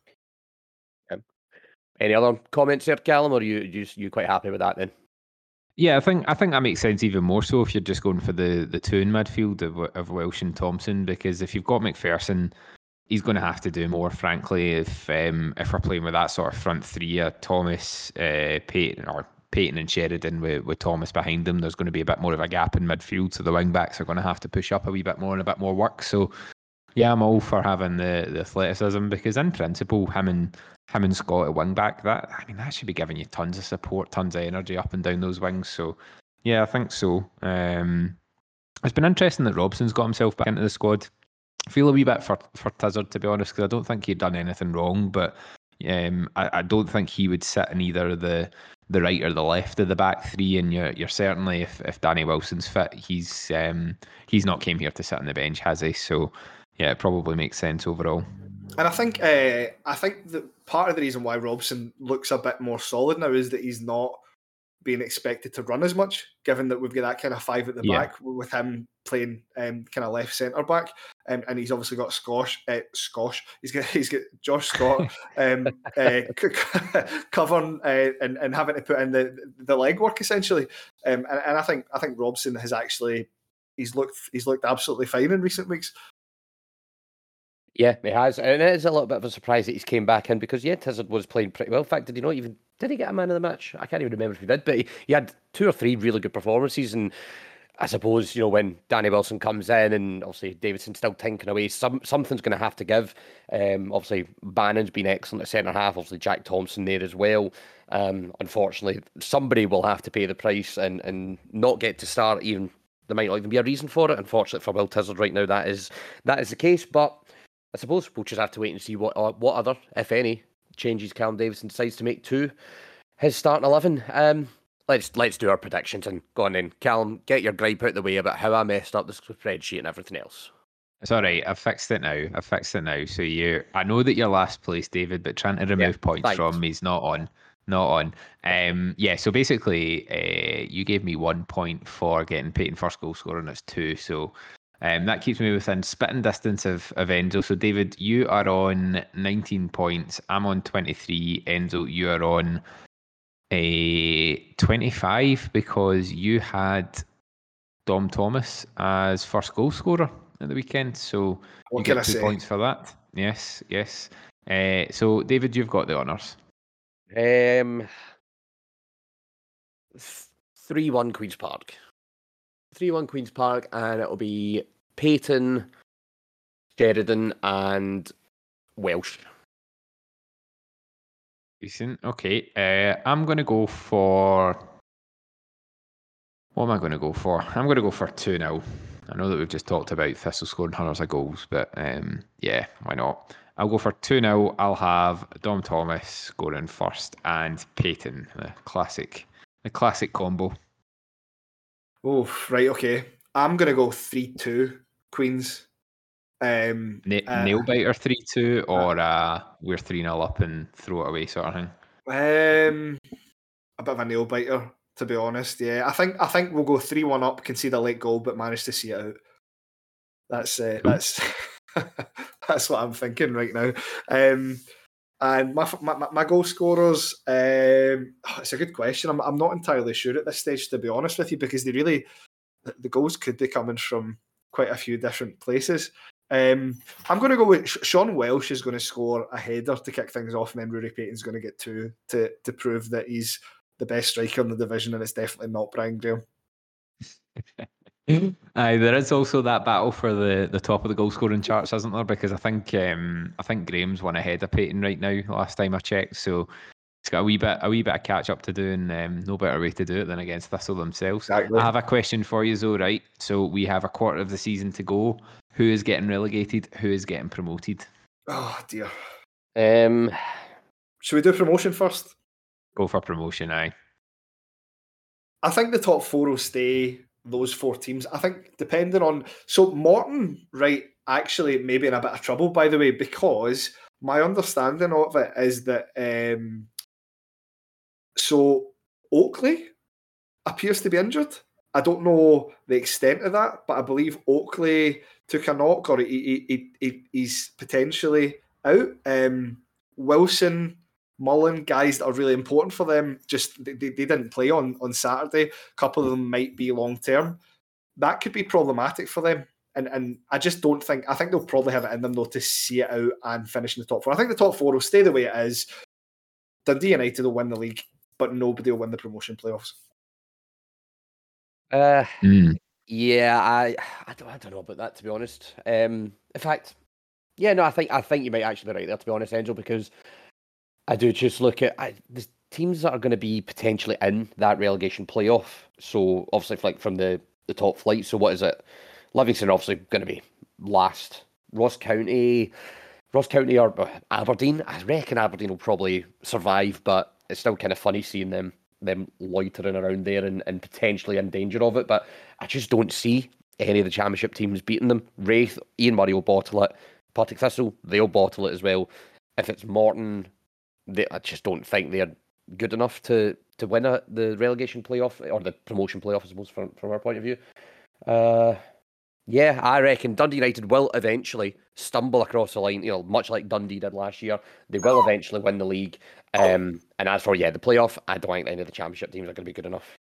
Any other comments there, Callum, or are you quite happy with that then? Yeah, I think that makes sense even more so if you're just going for the 2 in midfield of Welsh and Thompson, because if you've got McPherson, he's going to have to do more, frankly, if we're playing with that sort of front 3, Thomas, Payton and Sheridan with Thomas behind them. There's going to be a bit more of a gap in midfield, so the wing backs are going to have to push up a wee bit more and a bit more work. So yeah, I'm all for having the athleticism because in principle, him and Scott at wing back, that should be giving you tons of support, tons of energy up and down those wings. So yeah, I think so. It's been interesting that Robson's got himself back into the squad. I feel a wee bit for Tizzard, to be honest, because I don't think he'd done anything wrong, but I don't think he would sit in either the right or the left of the back 3, and you're certainly, if Danny Wilson's fit, he's not came here to sit on the bench, has he? So yeah, it probably makes sense overall. And I think that part of the reason why Robson looks a bit more solid now is that he's not being expected to run as much, given that we've got that kind of 5 at the back with him playing kind of left centre back, and he's obviously got He's got Josh Scott covering and having to put in the legwork essentially, and I think Robson has actually he's looked absolutely fine in recent weeks. Yeah, he has, and it is a little bit of a surprise that he's came back in because Tizzard was playing pretty well. In fact, did he get a man of the match? I can't even remember if he did, but he had 2 or 3 really good performances. And I suppose when Danny Wilson comes in, and obviously Davidson's still tinking away, something's going to have to give. Obviously Bannon's been excellent at centre half. Obviously Jack Thompson there as well. Unfortunately, somebody will have to pay the price and not get to start. Even there might not even be a reason for it. Unfortunately for Will Tizzard right now, that is the case, but I suppose we'll just have to wait and see what other, if any, changes Callum Davidson decides to make to his starting 11. Let's do our predictions and go on then. Callum, get your gripe out the way about how I messed up the spreadsheet and everything else. It's all right. I've fixed it now. So I know that you're last place, David, but trying to remove points from me is not on. So basically, you gave me 1 point for getting Peyton first goal scorer, and it's 2. So that keeps me within spitting distance of Enzo. So David, you are on 19 points. I'm on 23. Enzo, you are on 25 because you had Dom Thomas as first goal scorer at the weekend. So you get 2 points for that. Yes. So David, you've got the honours. 3-1 Queen's Park. 3-1 Queen's Park, and it'll be Peyton, Sheridan, and Welsh. Decent. Okay. I'm going to go for... What am I going to go for? I'm going to go for 2-0. I know that we've just talked about Thistle scoring hundreds of goals, but yeah, why not? I'll go for 2-0. I'll have Dom Thomas scoring first and Peyton, the classic combo. Oh, right, okay. I'm going to go 3-2 Queens. Nail biter 3-2 or we're 3-0 up and throw it away sort of thing? A bit of a nail biter, to be honest. Yeah, I think we'll go 3-1 up, concede a late goal, but manage to see it out. That's that's what I'm thinking right now. And my goal scorers, it's a good question. I'm not entirely sure at this stage, to be honest with you, because the goals could be coming from quite a few different places. I'm going to go with Sean Welsh is going to score a header to kick things off, and then Rory Payton's going to get 2 to prove that he's the best striker in the division, and it's definitely not Brian Graham. There is also that battle for the top of the goal scoring charts, isn't there? Because I think Graham's one ahead of Peyton right now. Last time I checked, so it's got a wee bit of catch up to do, and no better way to do it than against Thistle themselves. Exactly. I have a question for you, though. Right, so we have a quarter of the season to go. Who is getting relegated? Who is getting promoted? Oh dear. Should we do promotion first? Go for promotion, aye. I think the top 4 will stay. Those 4 teams. I think depending on... So Morton, right, actually maybe in a bit of trouble, by the way, because my understanding of it is that so Oakley appears to be injured. I don't know the extent of that, but I believe Oakley took a knock, or he's potentially out. Wilson, Mullen, guys that are really important for them, just they didn't play on Saturday. A couple of them might be long term. That could be problematic for them. And I just don't think... I think they'll probably have it in them, though, to see it out and finish in the top 4. I think the top 4 will stay the way it is. Dundee United will win the league, but nobody will win the promotion playoffs. Yeah, I don't know about that, to be honest. In fact, yeah, no, I think you might actually be right there, to be honest, Angel, because I do just look at the teams that are going to be potentially in that relegation playoff. So obviously, from the top flight. So what is it? Livingston are obviously going to be last. Ross County or Aberdeen. I reckon Aberdeen will probably survive, but it's still kind of funny seeing them loitering around there and potentially in danger of it. But I just don't see any of the championship teams beating them. Wraith, Ian Murray will bottle it. Partick Thistle, they'll bottle it as well. If it's Morton, I just don't think they're good enough to win the relegation playoff or the promotion playoff, I suppose, from our point of view. Yeah, I reckon Dundee United will eventually stumble across the line, much like Dundee did last year. They will eventually win the league. And as for, the playoff, I don't think any of the championship teams are going to be good enough.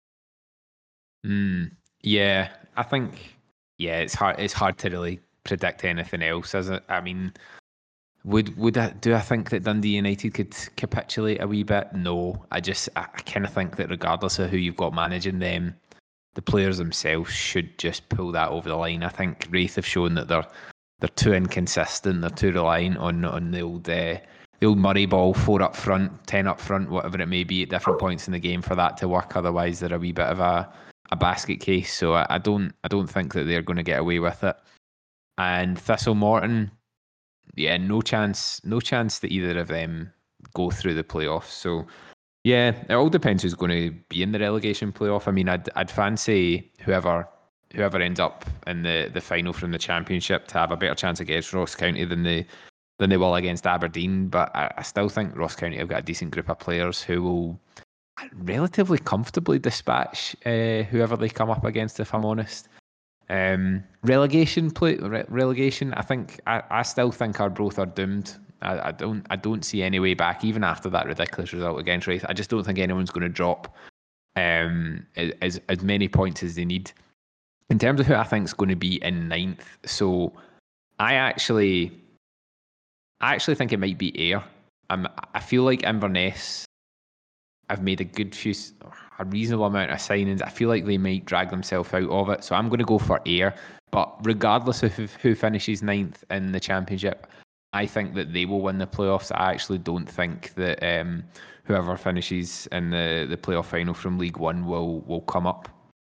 Yeah, I think, it's hard to really predict anything else, is it? I mean, do I think that Dundee United could capitulate a wee bit? No, I kind of think that regardless of who you've got managing them, the players themselves should just pull that over the line. I think Wraith have shown that they're too inconsistent. They're too reliant on the old Murray ball, 4 up front, 10 up front, whatever it may be at different points in the game for that to work. Otherwise, they're a wee bit of a basket case. So I don't think that they're going to get away with it. And Thistle Morton, yeah, no chance that either of them go through the playoffs. So yeah, it all depends who's going to be in the relegation playoff. I mean, I'd fancy whoever ends up in the final from the Championship to have a better chance against Ross County than they will against Aberdeen. But I still think Ross County have got a decent group of players who will relatively comfortably dispatch whoever they come up against, if I'm honest. Relegation. I think I still think Arbroath are doomed. I don't see any way back, even after that ridiculous result against Wraith. I just don't think anyone's going to drop as many points as they need. In terms of who I think is going to be in 9th, so I actually think it might be Ayr. I feel like Inverness have made a reasonable amount of signings. I feel like they might drag themselves out of it, so I'm going to go for Ayr. But regardless of who finishes 9th in the Championship, I think that they will win the playoffs. I actually don't think that whoever finishes in the playoff final from League One will come up.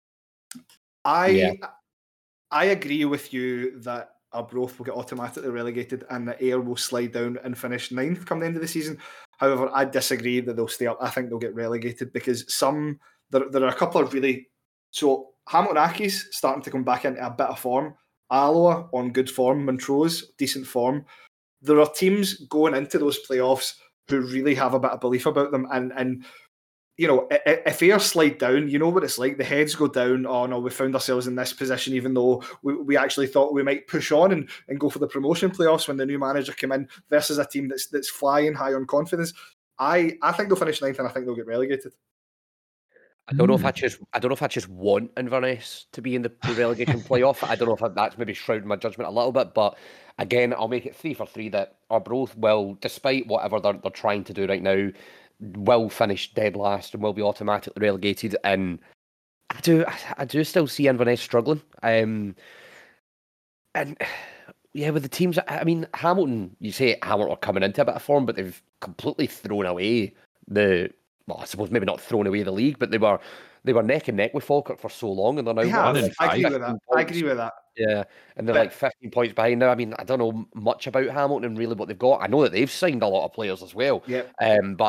I agree with you that Arbroath will get automatically relegated and that Ayr will slide down and finish 9th come the end of the season. However, I disagree that they'll stay up. I think they'll get relegated because there are a couple of really... So Hamilton Accies starting to come back into a bit of form. Alloa on good form. Montrose, decent form. There are teams going into those playoffs who really have a bit of belief about them. And if Ayr slide down, you know what it's like. The heads go down. Oh, no, we found ourselves in this position, even though we actually thought we might push on and go for the promotion playoffs when the new manager came in versus a team that's flying high on confidence. I think they'll finish 9th and I think they'll get relegated. I don't know if I just want Inverness to be in the relegation playoff. I don't know if that's maybe shrouding my judgment a little bit, but again, I'll make it 3 for 3 that Arbroath will, despite whatever they're trying to do right now, will finish dead last and will be automatically relegated. And I do still see Inverness struggling. And yeah, with the teams, I mean, Hamilton, you say Hamilton are coming into a bit of form, but they've completely thrown away I suppose maybe not thrown away the league, but they were neck and neck with Falkirk for so long, and they're now I agree with that. Yeah, and they're like 15 points behind now. I mean, I don't know much about Hamilton and really what they've got. I know that they've signed a lot of players as well. Yeah. But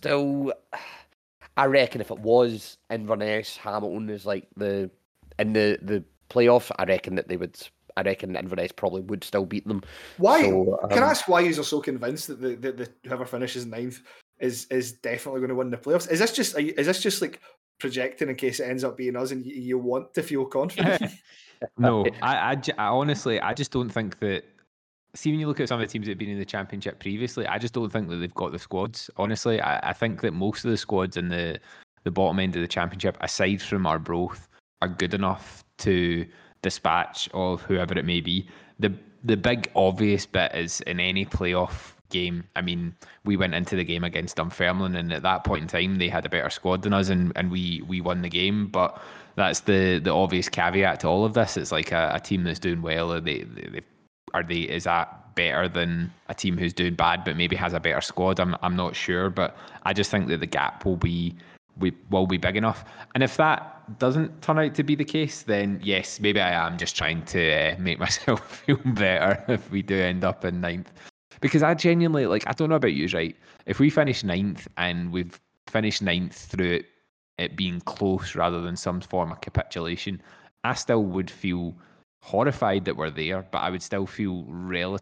I reckon if it was Inverness, Hamilton is like in the playoff, I reckon Inverness probably would still beat them. Why? Can I ask why you're so convinced that the whoever finishes 9th is definitely going to win the playoffs? Is this just like projecting in case it ends up being us and you want to feel confident? No, I honestly, I just don't think that. See, when you look at some of the teams that have been in the Championship previously, I just don't think that they've got the squads. Honestly, I think that most of the squads in the bottom end of the Championship, aside from Arbroath, are good enough to dispatch of whoever it may be. The big obvious bit is in any playoff game. I mean, we went into the game against Dunfermline, and at that point in time, they had a better squad than us, and we won the game. But that's the obvious caveat to all of this. It's like a team that's doing well. Is that better than a team who's doing bad but maybe has a better squad? I'm not sure, but I just think that the gap will be big enough. And if that doesn't turn out to be the case, then yes, maybe I am just trying to make myself feel better if we do end up in 9th. Because I genuinely, I don't know about you, right? If we finish 9th and we've finished 9th through it being close rather than some form of capitulation, I still would feel horrified that we're there, but I would still feel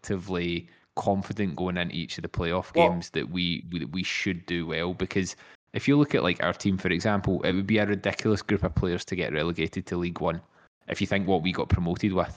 relatively confident going into each of the playoff games that we should do well, because if you look at like our team, for example, it would be a ridiculous group of players to get relegated to League One. If you think what we got promoted with.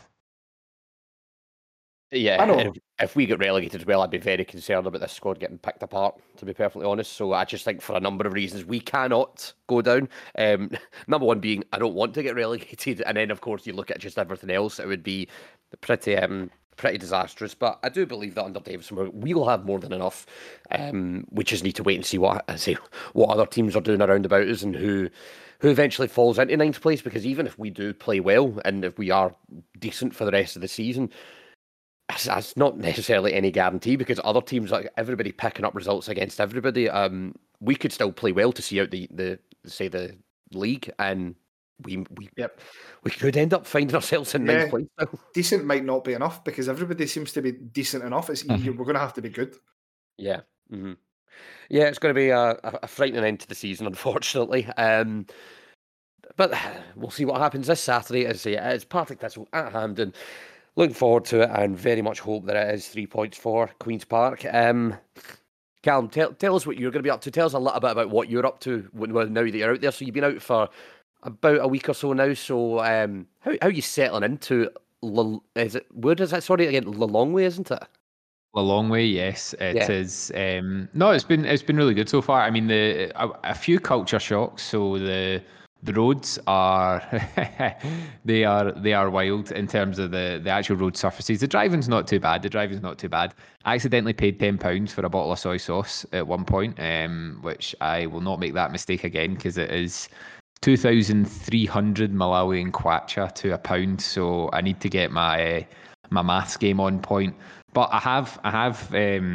Yeah, I know. and if we get relegated as well, I'd be very concerned about this squad getting picked apart, to be perfectly honest. So I just think for a number of reasons, we cannot go down. Number one being, I don't want to get relegated. And then, of course, you look at just everything else, it would be pretty disastrous. But I do believe that under Davison, we'll have more than enough. We just need to wait and see what other teams are doing around about us and who eventually falls into ninth place. Because even if we do play well and if we are decent for the rest of the season, that's not necessarily any guarantee, because other teams, like everybody picking up results against everybody, we could still play well to see out the league, and we could end up finding ourselves in ninth place now. Decent might not be enough, because everybody seems to be decent enough. We're going to have to be good. Yeah. Mm-hmm. Yeah, it's going to be a frightening end to the season, unfortunately. But we'll see what happens this Saturday. It's Partick Thistle at Hampden. Looking forward to it, and very much hope that it is 3 points for Queen's Park. Callum, tell us what you're going to be up to. Tell us a little bit about what you're up to now that you're out there. So you've been out for about a week or so now. So how are you settling into? Where is that? Sorry again, Lilongwe, isn't it? Lilongwe, yes, it is. No, it's been really good so far. I mean, a few culture shocks. So the roads are they are wild in terms of the actual road surfaces. The driving's not too bad. I accidentally paid £10 for a bottle of soy sauce at one point, which I will not make that mistake again, because it is 2,300 Malawian kwacha to a pound. So I need to get my maths game on point. But I have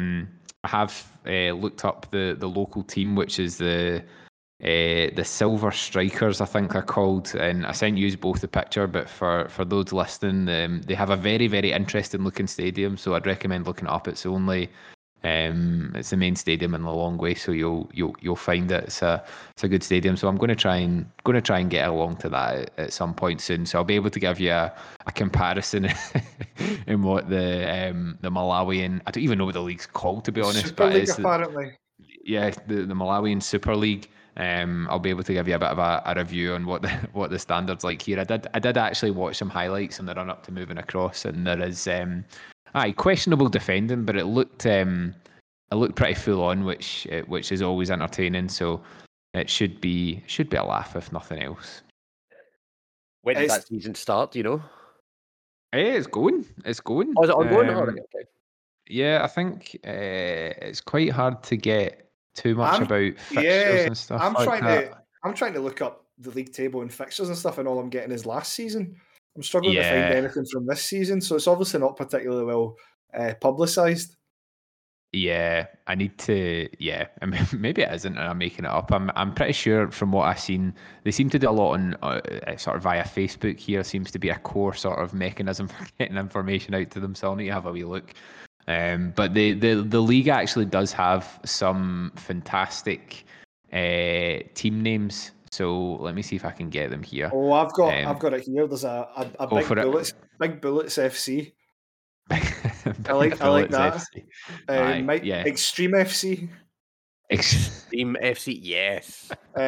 looked up the local team, which is the Silver Strikers, I think they're called, and I sent you both the picture, but for those listening, they have a very, very interesting looking stadium, so I'd recommend looking it up. It's the main stadium in Lilongwe, so you'll find it. It's a good stadium, so I'm going to try and get along to that at some point soon, so I'll be able to give you a comparison in what the Malawian, I don't even know what the league's called, to be honest, Super League, apparently. Yeah, the Malawian Super League. I'll be able to give you a bit of a review on what the standards like here. I did actually watch some highlights on the run up to moving across, and there is questionable defending, but it looked pretty full on, which is always entertaining. So it should be a laugh if nothing else. When did that season start? Do you know? It's going. Oh, is it ongoing? Okay. Yeah, I think it's quite hard to get too much about fixtures and stuff. I'm trying to look up the league table and fixtures and stuff, and all I'm getting is last season. I'm struggling to find anything from this season, so it's obviously not particularly well publicised. Yeah, I need to. Yeah, I mean, maybe it isn't, and I'm making it up. I'm pretty sure from what I've seen, they seem to do a lot on sort of via Facebook. Here seems to be a core sort of mechanism for getting information out to them. So I'll need to have a wee look. But the league actually does have some fantastic team names. So let me see if I can get them here. Oh, I've got it here. There's a Big Bullets FC. I like that. Extreme FC. Extreme FC, yes.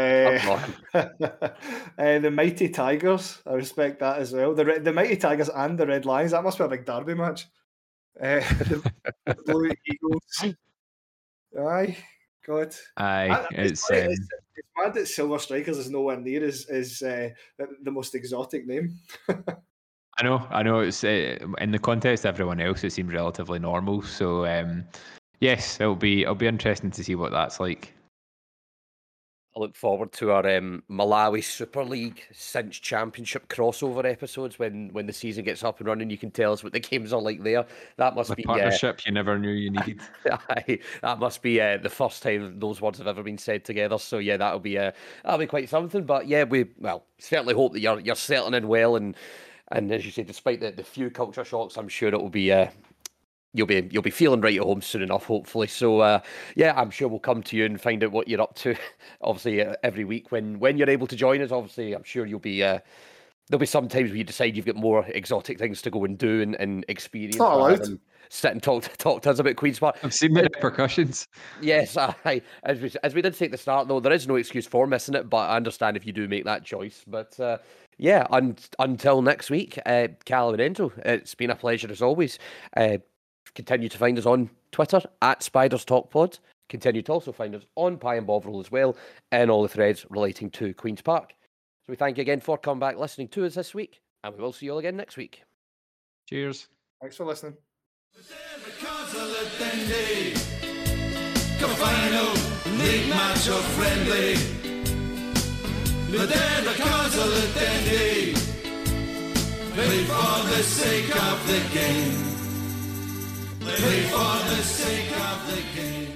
The Mighty Tigers. I respect that as well. The Mighty Tigers and the Red Lions. That must be a big derby match. The Blue Eagles. Aye, God. Aye, it's mad that Silver Strikers is nowhere near is the most exotic name. I know. It's in the context of everyone else, it seems relatively normal. So yes, it'll be interesting to see what that's like. I look forward to our Malawi Super League Cinch Championship crossover episodes when the season gets up and running. You can tell us what the games are like there. That must be partnership you never knew you needed. That must be the first time those words have ever been said together. So yeah, that'll be quite something. But yeah, we certainly hope that you're settling in well, and as you say, despite the few culture shocks, I'm sure it will be. You'll be feeling right at home soon enough, hopefully. So I'm sure we'll come to you and find out what you're up to. Obviously, every week when you're able to join us, obviously, I'm sure you'll be there'll be some times where you decide you've got more exotic things to go and do and experience. It's not allowed. And sit and talk to us about Queen's Park. I've seen the repercussions. Yes, as we did say at the start, though, there is no excuse for missing it, but I understand if you do make that choice. But yeah, until next week, Callum and Enzo, it's been a pleasure as always. Continue to find us on Twitter at Spiders Talk Pod. Continue to also find us on Pie and Bovril as well, and all the threads relating to Queen's Park. So we thank you again for coming back listening to us this week, and we will see you all again next week. Cheers. Thanks for listening. Come final, league match or friendly. Vedere cosa l'attendi. Play for the sake of the game. Play for the sake of the game.